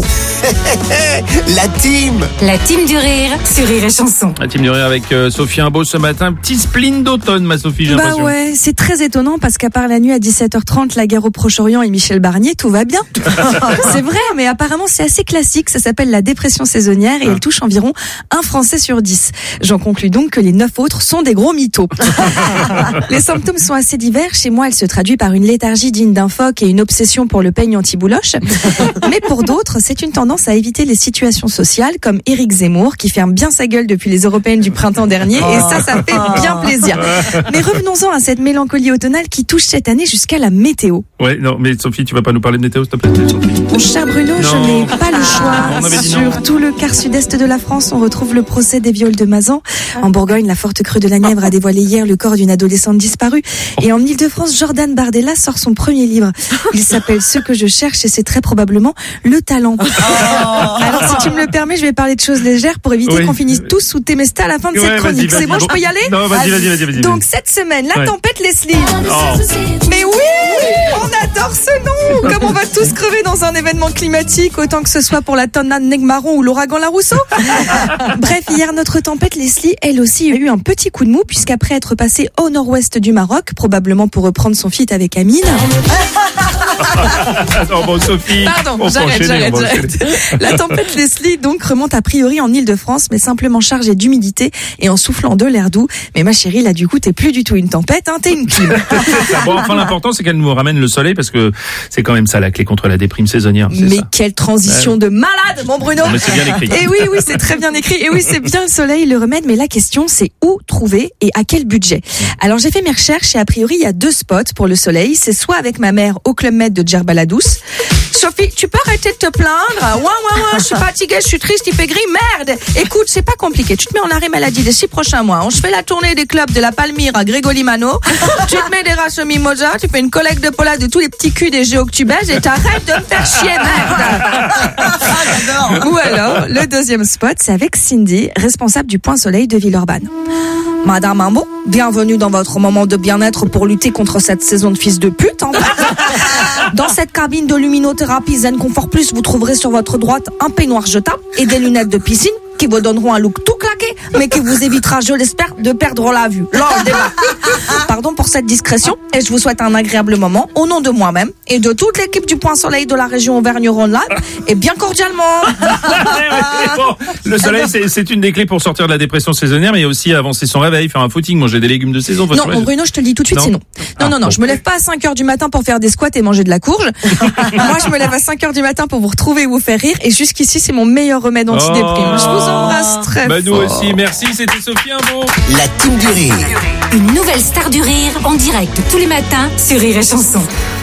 La team La team du rire sur Rire et Chanson. La team du rire avec euh, Sophie Imbeau ce matin. Petit spleen d'automne, ma Sophie, j'ai Bah l'impression. ouais, c'est très étonnant parce qu'à part la nuit à dix-sept heures trente, la guerre au Proche-Orient et Michel Barnier, tout va bien. C'est vrai, mais apparemment c'est assez classique. Ça s'appelle la dépression saisonnière et elle touche environ un Français sur dix. J'en conclus donc que les neuf autres sont des gros mythos. Les symptômes sont assez divers. Chez moi, elle se traduit par une léthargie digne d'un phoque et une obsession pour le peigne anti-bouloche. Mais pour d'autres, c'est une tendance à éviter les situations sociales, comme Éric Zemmour, qui ferme bien sa gueule depuis les européennes du printemps dernier, et ça, ça fait bien plaisir. Mais revenons-en à cette mélancolie automnale qui touche cette année jusqu'à la météo. Ouais, non, mais Sophie, tu vas pas nous parler de météo, s'il te plaît, Sophie. Mon cher Bruno, Non. je n'ai pas le choix. On avait dit non. Sur tout le quart sud-est de la France, on retrouve le procès des viols de Mazan. En Bourgogne, la forte crue de la Nièvre a dévoilé hier le corps d'une adolescente disparue. Et en Ile-de-France, Jordan Bardella sort son premier livre. Il s'appelle Ce que je cherche et c'est très probablement le talent. Alors, si tu me le permets, je vais parler de choses légères pour éviter Oui. qu'on finisse tous sous tes mestas à la fin de Ouais, cette vas-y, chronique. vas-y. C'est bon, je peux y aller? Non, vas-y, vas-y, vas-y, vas-y. Donc, cette semaine, la Ouais. tempête Leslie. Oh. Mais oui, on adore ce nom. Comme on va tous crever dans un événement climatique, autant que ce soit pour la tornade Negmaron ou l'ouragan Larousseau. Bref, hier, notre tempête Leslie, elle aussi, a eu un petit coup de mou, puisqu'après être passée au nord-ouest du Maroc, probablement pour reprendre son feat avec Amine. Attends, bon, Sophie. Pardon, on peut j'arrête, enchaîner, j'arrête, on va j'arrête. enchaîner. La tempête Leslie, donc, remonte a priori en Ile-de-France, mais simplement chargée d'humidité et en soufflant de l'air doux. Mais ma chérie, là, du coup, t'es plus du tout une tempête, hein, t'es une clim. Bon, enfin, l'important, c'est qu'elle nous ramène le soleil parce que c'est quand même ça la clé contre la déprime saisonnière. c'est Mais ça. quelle transition Ouais. de malade, mon Bruno! Non, mais c'est bien écrit. Et oui, oui, c'est très bien écrit. Et oui, c'est bien le soleil, le remède. Mais la question, c'est où trouver et à quel budget? Alors, j'ai fait mes recherches et a priori, il y a deux spots pour le soleil. C'est soit avec ma mère au Club Med de Djerbaladouce. Sophie, tu peux arrêter de te plaindre? Ouais, ouais, ouais, je suis fatiguée, je suis triste, il fait gris. Merde! Écoute, c'est pas compliqué. Tu te mets en arrêt maladie les six prochains mois. On se fait la tournée des clubs de la Palmyre à Grégolimano. Tu te mets des races au mimosa, tu fais une collecte de pola de tous les petits culs des géoctubèges et t'arrêtes de me faire chier, merde! Ou alors, le deuxième spot, c'est avec Cindy, responsable du Point Soleil de Villeurbanne. Madame Imbeau, bienvenue dans votre moment de bien-être pour lutter contre cette saison de fils de pute, en fait. Dans cette cabine de luminothérapie Zen Confort Plus, vous trouverez sur votre droite un peignoir jetable et des lunettes de piscine. qui vous donneront un look tout claqué, mais qui vous évitera, je l'espère, de perdre la vue. Là, on débat. Pardon pour cette discrétion, et je vous souhaite un agréable moment, au nom de moi-même et de toute l'équipe du Point Soleil de la région Auvergne-Rhône-Alpes, et bien cordialement. Bon, le soleil, c'est, c'est une des clés pour sortir de la dépression saisonnière, mais il y a aussi avancer son réveil, faire un footing, manger des légumes de saison. Non, bon, Bruno, je te le dis tout de suite, Non. c'est non. Non, Ah, non, non, bon. je me lève pas à cinq heures du matin pour faire des squats et manger de la courge. Moi, je me lève à cinq heures du matin pour vous retrouver et vous faire rire, et jusqu'ici, c'est mon meilleur remède anti-déprime. Je vous embrasse très Bah, nous fort. aussi, merci, c'était Sophie Imbeau. La team du rire. Une nouvelle star du rire en direct tous les matins sur Rire et Chanson.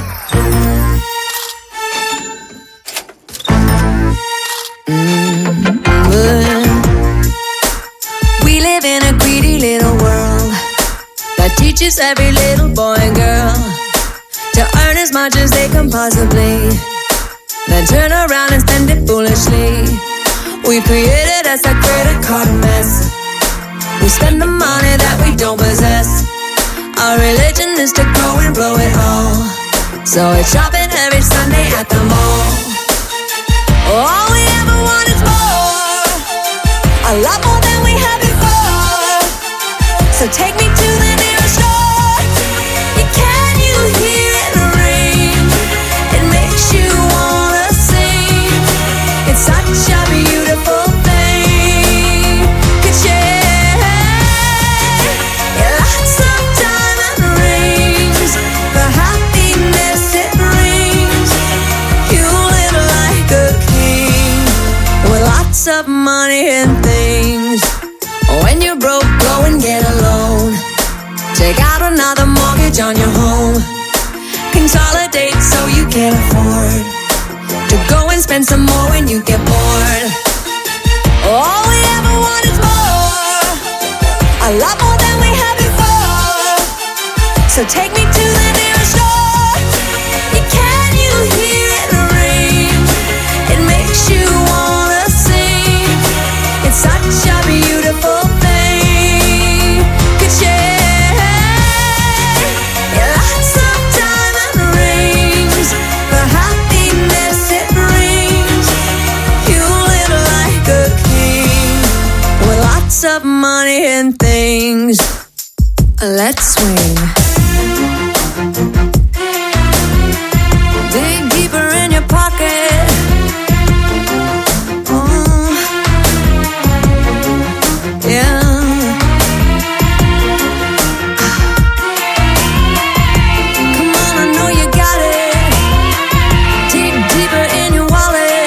We live in a greedy little world that teaches every little boy and girl to earn as much as they can possibly, then turn around and spend it foolishly. We created us a credit card mess. We spend the money that we don't possess. Our religion is to go and blow it all. So it's shopping every Sunday at the mall. All we ever want is more, a lot more than we had before. So take me to the nearest store. You can you hear it ring? It makes you wanna sing. It's such a beautiful thing. Ka-ching. Yeah, lots of diamond rings, the happiness it brings. You live like a king with lots of money and things. When you're broke, go and get a loan. Take out another mortgage on your home. Consolidate so you can afford to go and spend some more when you get bored. All we ever want is more, a lot more than we had before. So take me to the nearest store. You can you hear it ring? It makes you wanna sing. It's such a beautiful thing. Ka-ching. Yeah, lots of diamond rings, the happiness it brings. You live like a king with lots of money and things. Let's swing. Dig deeper in your pocket. Oh, yeah. Come on, I know you got it. Dig deeper in your wallet.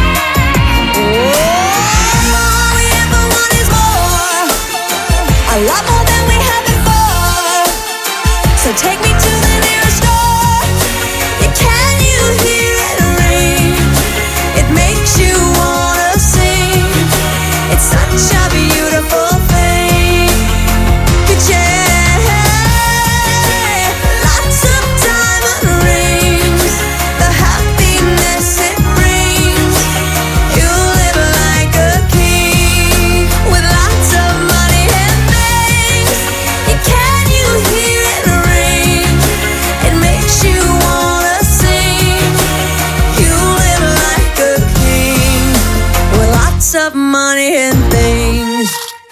Oh, all we ever want is more, a lot more than we had before. So take me to the nearest store. You can you hear it ring? It makes you wanna sing. It's such a beautiful thing. Ka-ching. Lots of diamond rings, the happiness it brings. You live like a king with lots of money and things. You can you hear it ring? It makes you wanna sing. You live like a king with lots of money and things.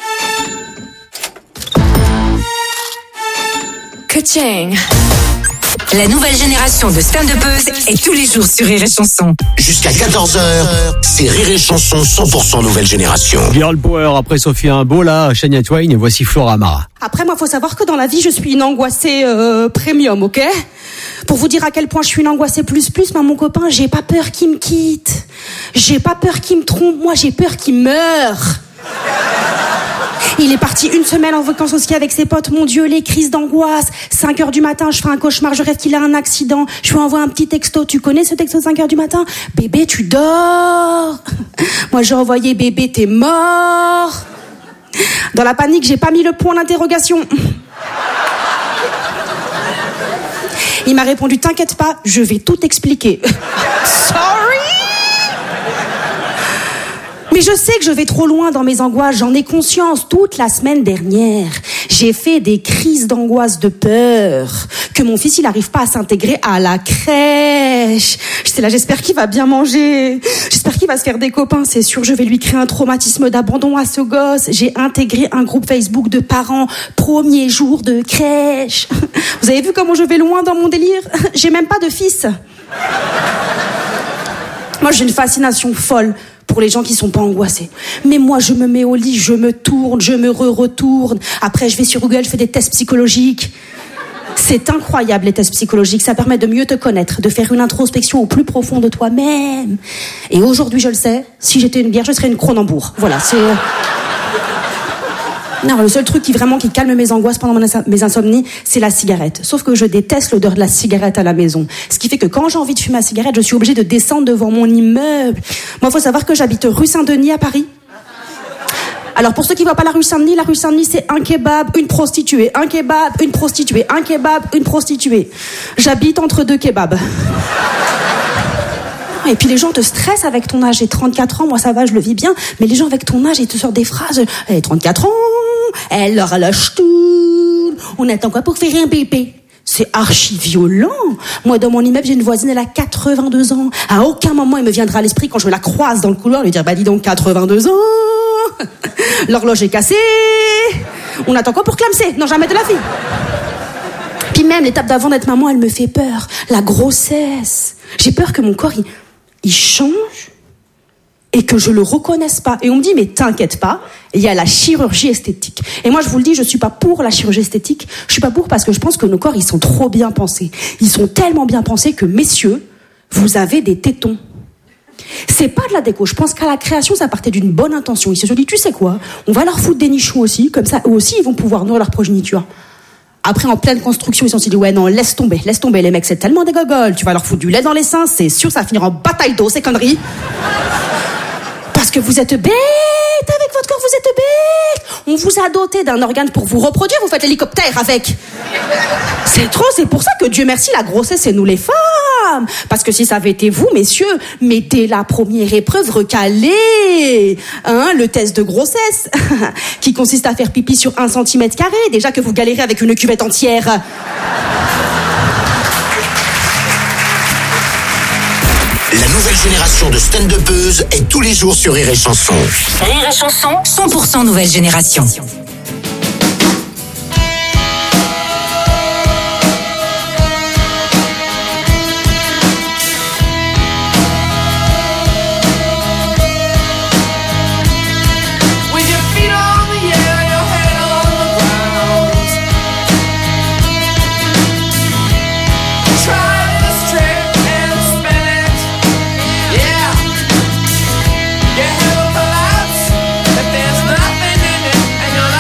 Ka-ching. La nouvelle génération de stand-uppeuses est tous les jours sur Rire et Chanson. Jusqu'à quatorze heures, c'est Rire et Chanson cent pour cent nouvelle génération. Girl Power après Sophie Imbeau, là, Shania Twain, et voici Flora Mara. Après, moi, faut savoir que dans la vie, je suis une angoissée euh, premium, ok? Pour vous dire à quel point je suis une angoissée plus plus, mais mon copain, j'ai pas peur qu'il me quitte. J'ai pas peur qu'il me trompe. Moi, j'ai peur qu'il meure. Il est parti une semaine en vacances au ski avec ses potes. Mon Dieu, les crises d'angoisse. cinq heures du matin, je fais un cauchemar. Je rêve qu'il a un accident. Je lui envoie un petit texto. Tu connais ce texto de cinq heures du matin? Bébé, tu dors. Moi, j'ai envoyé bébé, t'es mort. Dans la panique, j'ai pas mis le point d'interrogation. Il m'a répondu, t'inquiète pas, je vais tout expliquer. Sorry. Mais je sais que je vais trop loin dans mes angoisses, j'en ai conscience. Toute la semaine dernière, j'ai fait des crises d'angoisse de peur que mon fils il arrive pas à s'intégrer à la crèche. J'étais là, j'espère qu'il va bien manger. J'espère qu'il va se faire des copains. C'est sûr, je vais lui créer un traumatisme d'abandon à ce gosse. J'ai intégré un groupe Facebook de parents. Premier jour de crèche. Vous avez vu comment je vais loin dans mon délire? J'ai même pas de fils. Moi, j'ai une fascination folle pour les gens qui sont pas angoissés. Mais moi, je me mets au lit, je me tourne, je me re-retourne. Après, je vais sur Google, je fais des tests psychologiques. C'est incroyable, les tests psychologiques. Ça permet de mieux te connaître, de faire une introspection au plus profond de toi-même. Et aujourd'hui, je le sais, si j'étais une bière, je serais une Cronenbourg. Voilà, c'est... Non, le seul truc qui vraiment qui calme mes angoisses pendant mes insomnies, c'est la cigarette. Sauf que je déteste l'odeur de la cigarette à la maison. Ce qui fait que quand j'ai envie de fumer la cigarette, je suis obligée de descendre devant mon immeuble. Moi, faut savoir que j'habite rue Saint-Denis à Paris. Alors, pour ceux qui voient pas la rue Saint-Denis, la rue Saint-Denis, c'est un kebab, une prostituée, un kebab, une prostituée, un kebab, une prostituée. J'habite entre deux kebabs. Et puis les gens te stressent avec ton âge. J'ai trente-quatre ans, moi ça va, je le vis bien. Mais les gens avec ton âge, ils te sortent des phrases. Elle a trente-quatre ans, elle leur lâche tout. On attend quoi pour faire un bébé? C'est archi violent. Moi, dans mon immeuble, j'ai une voisine, elle a quatre-vingt-deux ans. À aucun moment, il me viendra à l'esprit, quand je la croise dans le couloir, lui dire, bah dis donc, quatre-vingt-deux ans. L'horloge est cassée. On attend quoi pour clamser? Non, jamais de la vie. Puis même, l'étape d'avant d'être maman, elle me fait peur. La grossesse. J'ai peur que mon corps, il, il change et que je le reconnaisse pas. Et on me dit, mais t'inquiète pas, il y a la chirurgie esthétique. Et moi, je vous le dis, je suis pas pour la chirurgie esthétique. Je suis pas pour parce que je pense que nos corps, ils sont trop bien pensés. Ils sont tellement bien pensés que, messieurs, vous avez des tétons. C'est pas de la déco. Je pense qu'à la création, ça partait d'une bonne intention. Ils se sont dit, tu sais quoi, on va leur foutre des nichons aussi, comme ça, eux aussi, ils vont pouvoir nourrir leur progéniture. Après, en pleine construction, ils se sont dit, ouais, non, laisse tomber, laisse tomber, les mecs, c'est tellement des gogoles, tu vas leur foutre du lait dans les seins, c'est sûr, ça va finir en bataille d'eau, ces conneries. Parce que vous êtes bêtes, avec votre corps, vous êtes bêtes. On vous a doté d'un organe pour vous reproduire, vous faites l'hélicoptère avec. C'est trop, c'est pour ça que Dieu merci, la grossesse, c'est nous les femmes. Parce que si ça avait été vous, messieurs, mais dès la première épreuve, recalée, hein, le test de grossesse, qui consiste à faire pipi sur un centimètre carré, déjà que vous galérez avec une cuvette entière. La nouvelle génération de stand-upeuses est tous les jours sur Rire et Chanson. Rire et Chanson, cent pour cent nouvelle génération. Your head will collapse if there's nothing in it, and you're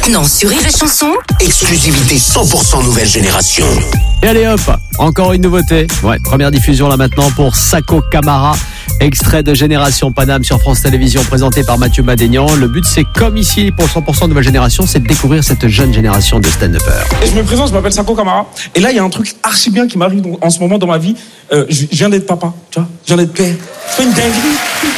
Maintenant sur Rire et Chanson. Exclusivité cent pour cent nouvelle génération. Et allez hop, encore une nouveauté. Ouais, première diffusion là maintenant pour Sako Camara. Extrait de Génération Paname sur France Télévisions présenté par Mathieu Madénian. Le but, c'est comme ici pour cent pour cent nouvelle génération, c'est de découvrir cette jeune génération de stand-uppers. Et je me présente, je m'appelle Sako Camara. Et là, il y a un truc archi bien qui m'arrive en ce moment dans ma vie. Euh, je viens d'être papa, tu vois. Je viens d'être père. C'est pas une dinguerie.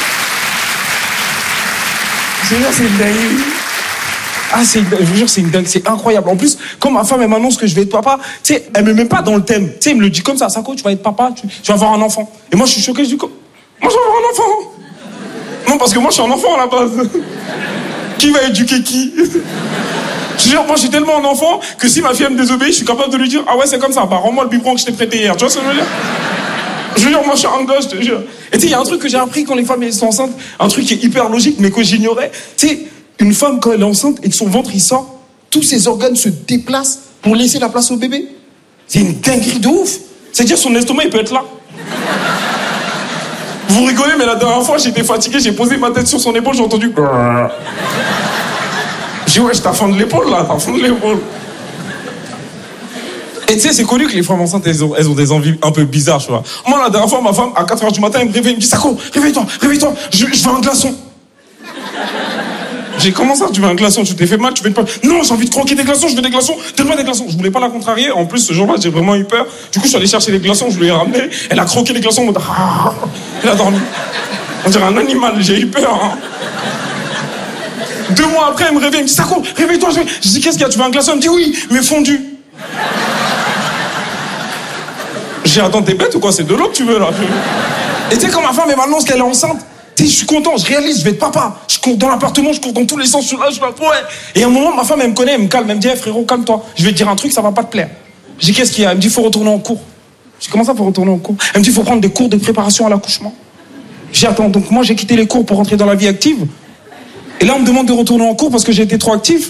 Je veux dire, c'est une dinguerie. Ah, c'est, je vous jure, c'est une dingue, c'est incroyable. En plus, quand ma femme, elle m'annonce que je vais être papa, tu sais, elle me met pas dans le thème. Tu sais, elle me le dit comme ça, Sako, tu vas être papa, tu, tu vas avoir un enfant. Et moi, je suis choqué, je dis, moi, je vais avoir un enfant. Non, parce que moi, je suis un enfant à la base. Qui va éduquer qui? Je veux dire, moi, je suis tellement un enfant que si ma fille me désobéit, je suis capable de lui dire, ah ouais, c'est comme ça, bah, rends-moi le biberon que je t'ai prêté hier. Tu vois ce que je veux dire? Je veux dire, moi, je suis un gosse, je te jure. Et tu sais, il y a un truc que j'ai appris quand les femmes elles sont enceintes, un truc qui est hyper logique, mais que j'ignorais. Tu sais, une femme, quand elle est enceinte et que son ventre, il sort, tous ses organes se déplacent pour laisser la place au bébé. C'est une dinguerie de ouf. C'est-à-dire, son estomac, il peut être là. Vous rigolez, mais la dernière fois, j'étais fatigué, j'ai posé ma tête sur son épaule, j'ai entendu... J'ai dit, ouais, je t'affonde l'épaule, là, t'affonde l'épaule. Et tu sais, c'est connu que les femmes enceintes, elles ont, elles ont des envies un peu bizarres, tu vois. Moi, la dernière fois, ma femme, à quatre heures du matin, elle me réveille, elle me dit, Sako, réveille-toi, réveille-toi, je, je veux un glaçon. J'ai comment ça, tu veux un glaçon, tu t'es fait mal, tu veux pas... Non, j'ai envie de croquer des glaçons, je veux des glaçons, donne-moi des glaçons. Je voulais pas la contrarier, en plus, ce jour-là, j'ai vraiment eu peur. Du coup, je suis allé chercher les glaçons, je lui ai ramené, elle a croqué les glaçons, en mode... Elle a dormi. On dirait un animal, j'ai eu peur, hein. Deux mois après, elle me réveille, elle me dit, Sako, réveille-toi, je... je dis, qu'est-ce qu'il y a, tu veux un glaçon? Elle me dit, oui, mais fondu. J'ai dit, attends, t'es bête ou quoi? C'est de l'eau que tu veux, là. Et tu sais, quand ma femme, elle m'annonce qu'elle est enceinte, tu sais, je suis content, je réalise, je vais être papa. Je cours dans l'appartement, je cours dans tous les sens, je suis là, je suis là, ouais. Et à un moment, ma femme, elle me connaît, elle me calme, elle me dit, hey, frérot, calme-toi. Je vais te dire un truc, ça va pas te plaire. Je dis, qu'est-ce qu'il y a? Elle me dit, faut retourner en cours. Je dis, comment ça, faut retourner en cours? Elle me dit, faut prendre des cours de préparation à l'accouchement. Je dis, attends, donc moi, j'ai quitté les cours pour rentrer dans la vie active. Et là, on me demande de retourner en cours parce que j'ai été trop actif.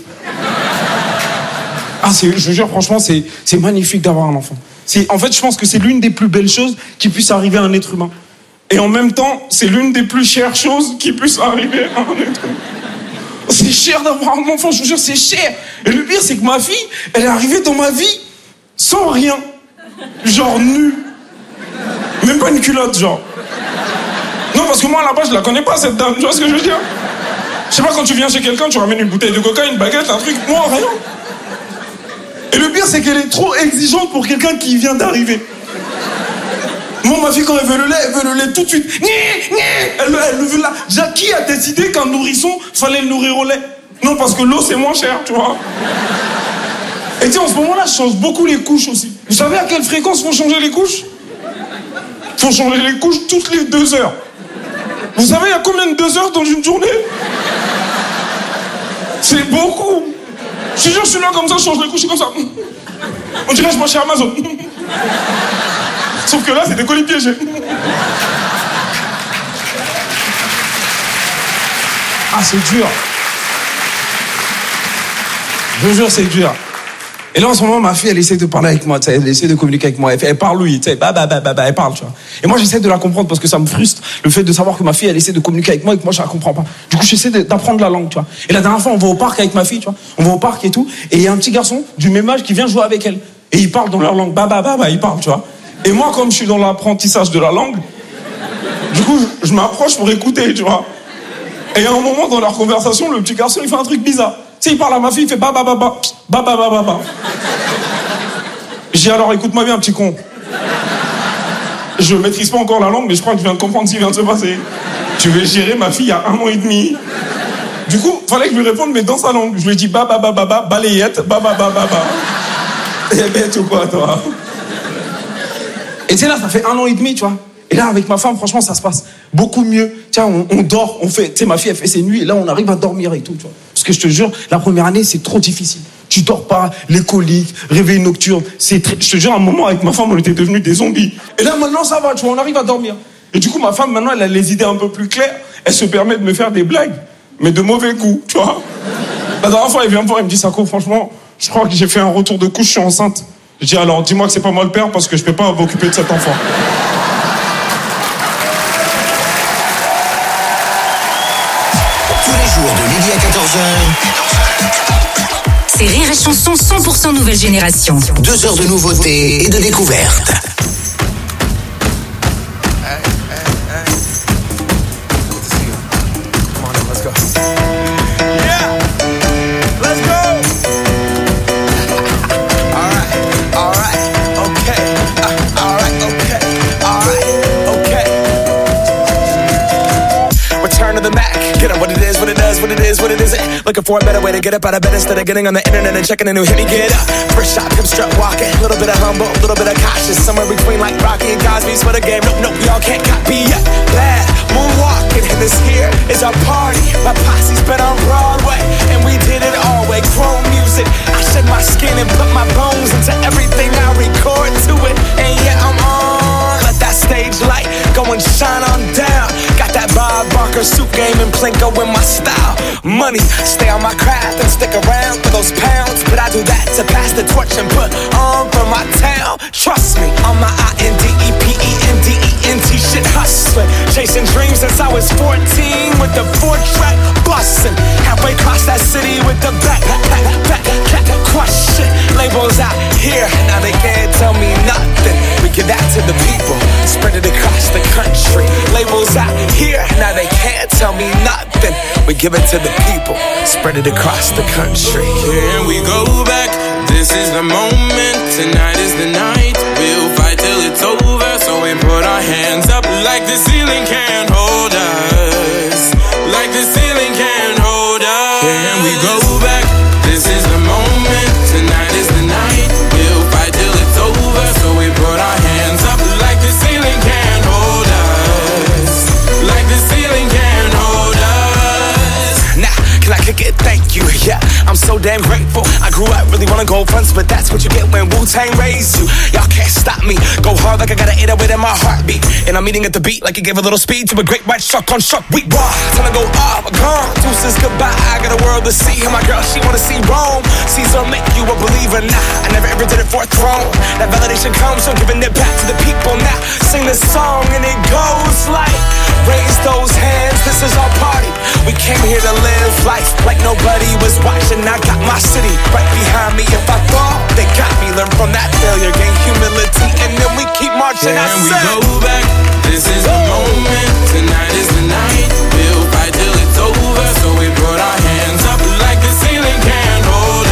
Ah, c'est, je vous jure, franchement, c'est, c'est magnifique d'avoir un enfant. C'est, en fait, je pense que c'est l'une des plus belles choses qui puisse arriver à un être humain. Et en même temps, c'est l'une des plus chères choses qui puisse arriver à un être humain. C'est cher d'avoir un enfant, je vous jure, c'est cher. Et le pire, c'est que ma fille, elle est arrivée dans ma vie sans rien. Genre nue. Même pas une culotte, genre. Non, parce que moi, à la base, je la connais pas, cette dame. Tu vois ce que je veux dire? Je sais pas, quand tu viens chez quelqu'un, tu ramènes une bouteille de coca, une baguette, un truc. Moi, rien. Et le pire, c'est qu'elle est trop exigeante pour quelqu'un qui vient d'arriver. Moi, ma fille, quand elle veut le lait, elle veut le lait tout de suite. Elle, elle le veut là. Déjà, qui a décidé qu'un nourrisson, fallait le nourrir au lait? Non, parce que l'eau, c'est moins cher, tu vois. Et tu sais, en ce moment-là, je change beaucoup les couches aussi. Vous savez à quelle fréquence faut changer les couches? Faut changer les couches toutes les deux heures. Vous savez, il y a combien de deux heures dans une journée? C'est beaucoup. Je te jure, je suis là comme ça, je change les couches, je suis comme ça. On dirait que je mange chez Amazon. Sauf que là, c'est des colis piégés. Ah, c'est dur. Je vous jure, c'est dur. Et là, en ce moment, ma fille, elle essaie de parler avec moi, tu sais, elle essaie de communiquer avec moi. Elle, fait, elle parle, oui, tu sais, bah, bah, bah, bah, bah, elle parle, tu vois. Et moi, j'essaie de la comprendre parce que ça me frustre, le fait de savoir que ma fille, elle essaie de communiquer avec moi et que moi, je la comprends pas. Du coup, j'essaie d'apprendre la langue, tu vois. Et la dernière fois, on va au parc avec ma fille, tu vois. On va au parc et tout. Et il y a un petit garçon du même âge qui vient jouer avec elle. Et il parle dans leur langue, bah, bah, bah, bah, il parle, tu vois. Et moi, comme je suis dans l'apprentissage de la langue, du coup, je, je m'approche pour écouter, tu vois. Et à un moment, dans leur conversation, le petit garçon, il fait un truc bizarre. Tu sais, il parle à ma fille, il fait bah, bah, bah, bah, bah, bah, bah, bah, bah. J'ai alors, écoute-moi bien, petit con. Je maîtrise pas encore la langue, mais je crois que je viens de comprendre ce qui vient de se passer. Tu veux gérer ma fille il y a un mois et demi. Du coup, fallait que je lui réponde, mais dans sa langue. Je lui ai dit bah, bah, bah, bah, bah, balayette, bah, bah, bah, bah, bah. T'es bête ou quoi, toi? Et tu sais, là, ça fait un an et demi, tu vois. Et là, avec ma femme, franchement, ça se passe beaucoup mieux. Tiens, on, on dort, on fait... Tu sais, ma fille, elle fait ses nuits, et là, on arrive à dormir et tout, tu vois. Parce que je te jure, la première année, c'est trop difficile. Tu dors pas, les coliques, réveil nocturne, c'est très... Je te jure, à un moment, avec ma femme, on était devenus des zombies. Et là, maintenant, ça va, tu vois, on arrive à dormir. Et du coup, ma femme, maintenant, elle a les idées un peu plus claires. Elle se permet de me faire des blagues, mais de mauvais coups, tu vois. La dernière fois, elle vient me voir, elle me dit, Sako, franchement, je crois que j'ai fait un retour de couche, je suis enceinte. Je dis, alors, dis-moi que c'est pas moi le père, parce que je peux pas m'occuper de cet enfant. Tous les jours de midi à quatorze heures, C'est Rire et Chanson cent pour cent nouvelle génération. Deux heures de nouveautés et de découvertes. What it is, what it isn't. Looking for a better way to get up out of bed instead of getting on the internet and checking a new hit. Me get up, first shot, come strut walking. A little bit of humble, a little bit of cautious. Somewhere between like Rocky and Cosby's for the game. Nope, nope, y'all can't copy yet. Bad moonwalking, and this here is our party. My posse's been on Broadway, and we did it all way. Chrome music, I shed my skin and put my bones into everything I record to it. And yeah, I'm on. Let that stage light go and shine on down. Got that Bob Barker suit game and Plinko in my style. Money, stay on my craft and stick around for those pounds. But I do that to pass the torch and put on for my town. Trust me, on my I N D E P E N D E N T shit hustling. Chasing dreams since I was fourteen with the four track bustin'. Halfway across that city with the back, back, back, back, crush shit. Labels out here, now they can't tell me nothing. We give that to the people, spread it across the country. Labels out here, now they can't tell me nothing. We give it to the people, spread it across the country. Here we go back, this is the moment, tonight is the night. We'll fight till it's over, so we put our hands up like the ceiling can't hold us. Like the ceiling can't hold us. Here we go back, this is the moment, tonight is the night. We'll fight till it's over, so we put our hands up like the ceiling can't hold us. Like the ceiling can't hold us. Nah, can I kick it? Thank you, yeah, I'm so damn grateful. I grew up really wanna go fronts, but that's what you get when Wu-Tang raised you. Y'all can't stop me, go hard like I got an eight oh eight in my heartbeat. And I'm eating at the beat like it gave a little speed to a great white shark on shark week. Raw, time to go off, gone, deuces goodbye. I got a world to see, and my girl, she wanna see Rome. Caesar make you a believer, nah, I never ever did it for a throne. That validation comes from giving it back to the people. Now, sing this song and it goes like, raise those hands, this is our party. We came here to live life like nobody was watching. I got my city right behind me. If I fall, they got me. Learn from that failure, gain humility, and then we keep marching. Can I we said, go back? This is the moment, tonight is the night. We'll fight till it's over, so we put our hands up like the ceiling can't hold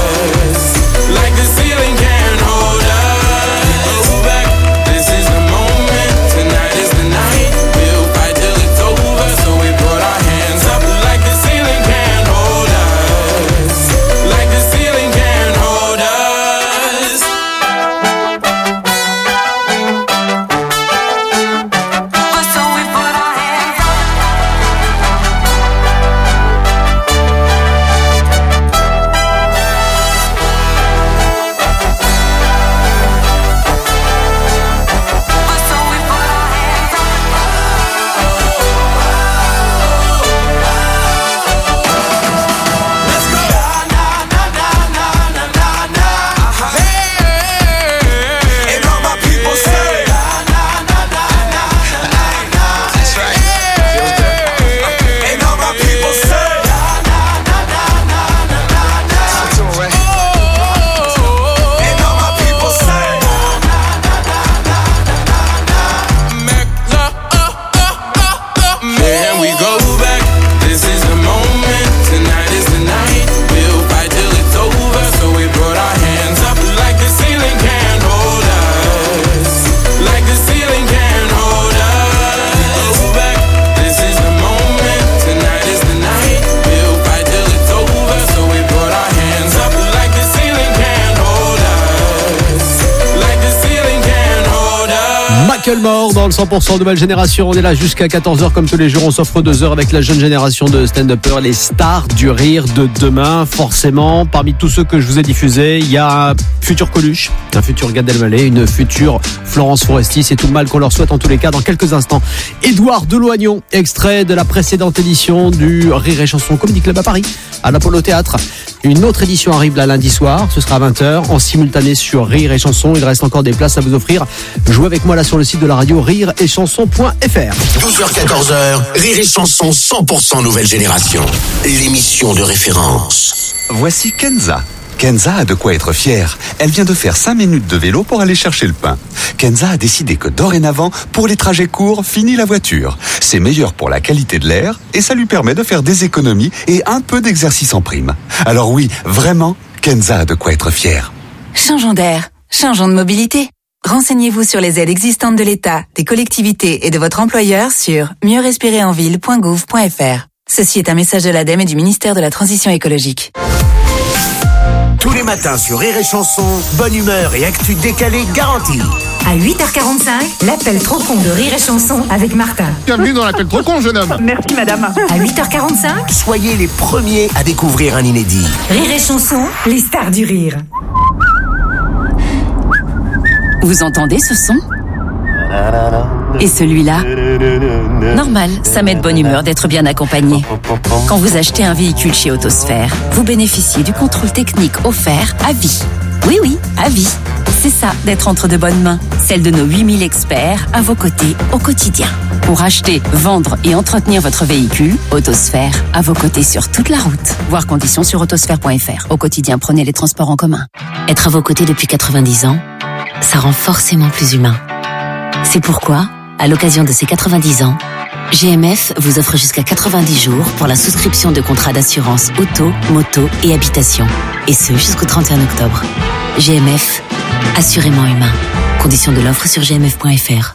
us. Like the ceiling can't hold us. Go back, this is the moment, tonight is the night. We'll fight till it's over, so we put our hands up like the ceiling can't hold us. Like the ceiling can't hold us. Macklemore dans le cent pour cent nouvelle génération. On est là jusqu'à quatorze heures comme tous les jours. On s'offre deux heures avec la jeune génération de stand-uppers, les stars du rire de demain. Forcément, parmi tous ceux que je vous ai diffusés, il y a un futur Coluche, un futur Gad Elmaleh, une future Florence Foresti. C'est tout le mal qu'on leur souhaite en tous les cas. Dans quelques instants, Édouard Deloignon, extrait de la précédente édition du Rire et Chanson Comedy Club à Paris, à l'Apollo Théâtre. Une autre édition arrive là lundi soir, ce sera à vingt heures, en simultané sur Rire et Chanson. Il reste encore des places à vous offrir. Jouez avec moi là sur le site de la radio rire et chanson point f r. douze heures quatorze heures, Rire et Chanson cent pour cent nouvelle génération. L'émission de référence. Voici Kenza. Kenza a de quoi être fière. Elle vient de faire cinq minutes de vélo pour aller chercher le pain. Kenza a décidé que dorénavant, pour les trajets courts, fini la voiture. C'est meilleur pour la qualité de l'air et ça lui permet de faire des économies et un peu d'exercice en prime. Alors oui, vraiment, Kenza a de quoi être fière. Changeons d'air, changeons de mobilité. Renseignez-vous sur les aides existantes de l'État, des collectivités et de votre employeur sur mieux respirer en ville point gouv point f r. Ceci est un message de l'ADEME et du ministère de la Transition écologique. Tous les matins sur Rire et Chanson, bonne humeur et actu décalée garantie. À huit heures quarante-cinq, l'appel trop con de Rire et Chanson avec Martin. Bienvenue dans l'appel trop con, jeune homme. Merci madame. À huit heures quarante-cinq, Soyez les premiers à découvrir un inédit. Rire et Chanson, les stars du rire. Vous entendez ce son ? Et celui-là ? Normal, ça met de bonne humeur d'être bien accompagné. Quand vous achetez un véhicule chez Autosphère, vous bénéficiez du contrôle technique offert à vie. Oui, oui, à vie. C'est ça, d'être entre de bonnes mains. Celle de nos huit mille experts à vos côtés au quotidien. Pour acheter, vendre et entretenir votre véhicule, Autosphère à vos côtés sur toute la route. Voir conditions sur autosphère point f r. Au quotidien, prenez les transports en commun. Être à vos côtés depuis quatre-vingt-dix ans, ça rend forcément plus humain. C'est pourquoi, à l'occasion de ces quatre-vingt-dix ans, G M F vous offre jusqu'à quatre-vingt-dix jours pour la souscription de contrats d'assurance auto, moto et habitation. Et ce, jusqu'au trente et un octobre. G M F, assurément humain. Conditions de l'offre sur g m f point f r.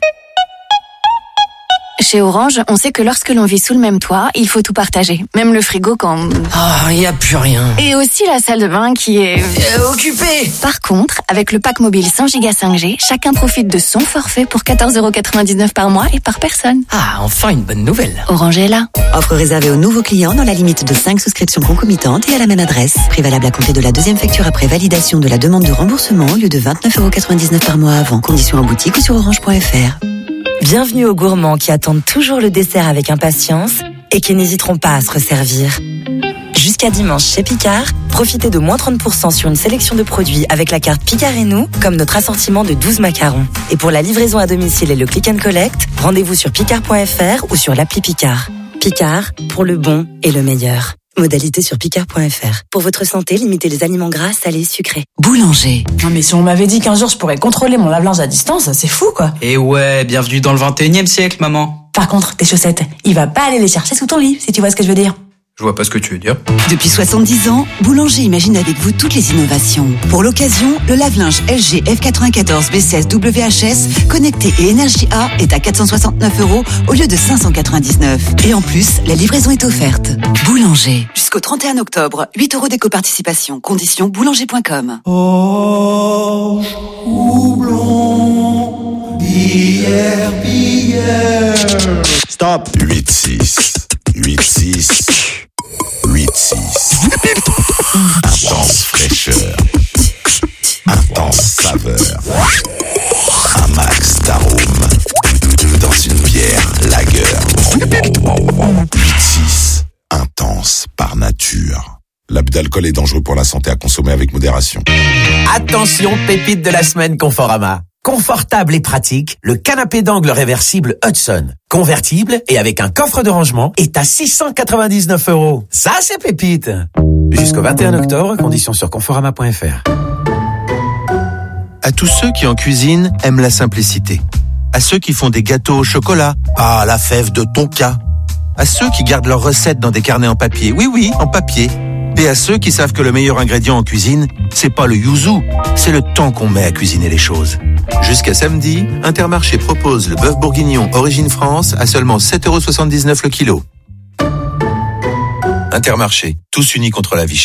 Chez Orange, on sait que lorsque l'on vit sous le même toit, il faut tout partager. Même le frigo quand... Ah, il n'y a plus rien. Et aussi la salle de bain qui est... Euh, occupée. Par contre, avec le pack mobile cent giga cinq G, chacun profite de son forfait pour quatorze euros quatre-vingt-dix-neuf par mois et par personne. Ah, enfin une bonne nouvelle. Orange est là. Offre réservée aux nouveaux clients dans la limite de cinq souscriptions concomitantes et à la même adresse. Prix valable à compter de la deuxième facture après validation de la demande de remboursement au lieu de vingt-neuf euros quatre-vingt-dix-neuf par mois avant. Conditions en boutique ou sur orange point f r. Bienvenue aux gourmands qui attendent toujours le dessert avec impatience et qui n'hésiteront pas à se resservir. Jusqu'à dimanche chez Picard, profitez de moins trente pour cent sur une sélection de produits avec la carte Picard et nous, comme notre assortiment de douze macarons. Et pour la livraison à domicile et le click and collect, rendez-vous sur picard point f r ou sur l'appli Picard. Picard, pour le bon et le meilleur. Modalité sur picard point f r. Pour votre santé, limitez les aliments gras, salés, sucrés. Boulanger. Non mais si on m'avait dit qu'un jour je pourrais contrôler mon lave-linge à distance, c'est fou quoi. Et ouais, bienvenue dans le vingt et unième siècle, maman. Par contre, tes chaussettes, il va pas aller les chercher sous ton lit, si tu vois ce que je veux dire. Je vois pas ce que tu veux dire. Depuis soixante-dix ans, Boulanger imagine avec vous toutes les innovations. Pour l'occasion, le lave-linge L G F quatre-vingt-quatorze B seize W H S connecté et énergie A est à quatre cent soixante-neuf euros au lieu de cinq cent quatre-vingt-dix-neuf. Et en plus, la livraison est offerte. Boulanger. Jusqu'au trente et un octobre, huit euros d'éco-participation. Conditions boulanger point com. Oh, houblon, hier, hier. Stop. huit six. huit six. huit six. Intense fraîcheur. Intense saveur. Un max d'arôme. Dans une bière lager. huit six. Intense par nature. L'abus d'alcool est dangereux pour la santé, à consommer avec modération. Attention, pépite de la semaine Conforama. Confortable et pratique, le canapé d'angle réversible Hudson. Convertible et avec un coffre de rangement est à six cent quatre-vingt-dix-neuf euros. Ça, c'est pépite. Jusqu'au vingt et un octobre, conditions sur conforama point f r. À tous ceux qui en cuisine aiment la simplicité. À ceux qui font des gâteaux au chocolat. Ah, la fève de Tonka. À ceux qui gardent leurs recettes dans des carnets en papier. Oui, oui, en papier. Et à ceux qui savent que le meilleur ingrédient en cuisine, c'est pas le yuzu, c'est le temps qu'on met à cuisiner les choses. Jusqu'à samedi, Intermarché propose le bœuf bourguignon Origine France à seulement sept euros soixante-dix-neuf le kilo. Intermarché, tous unis contre la vie chère.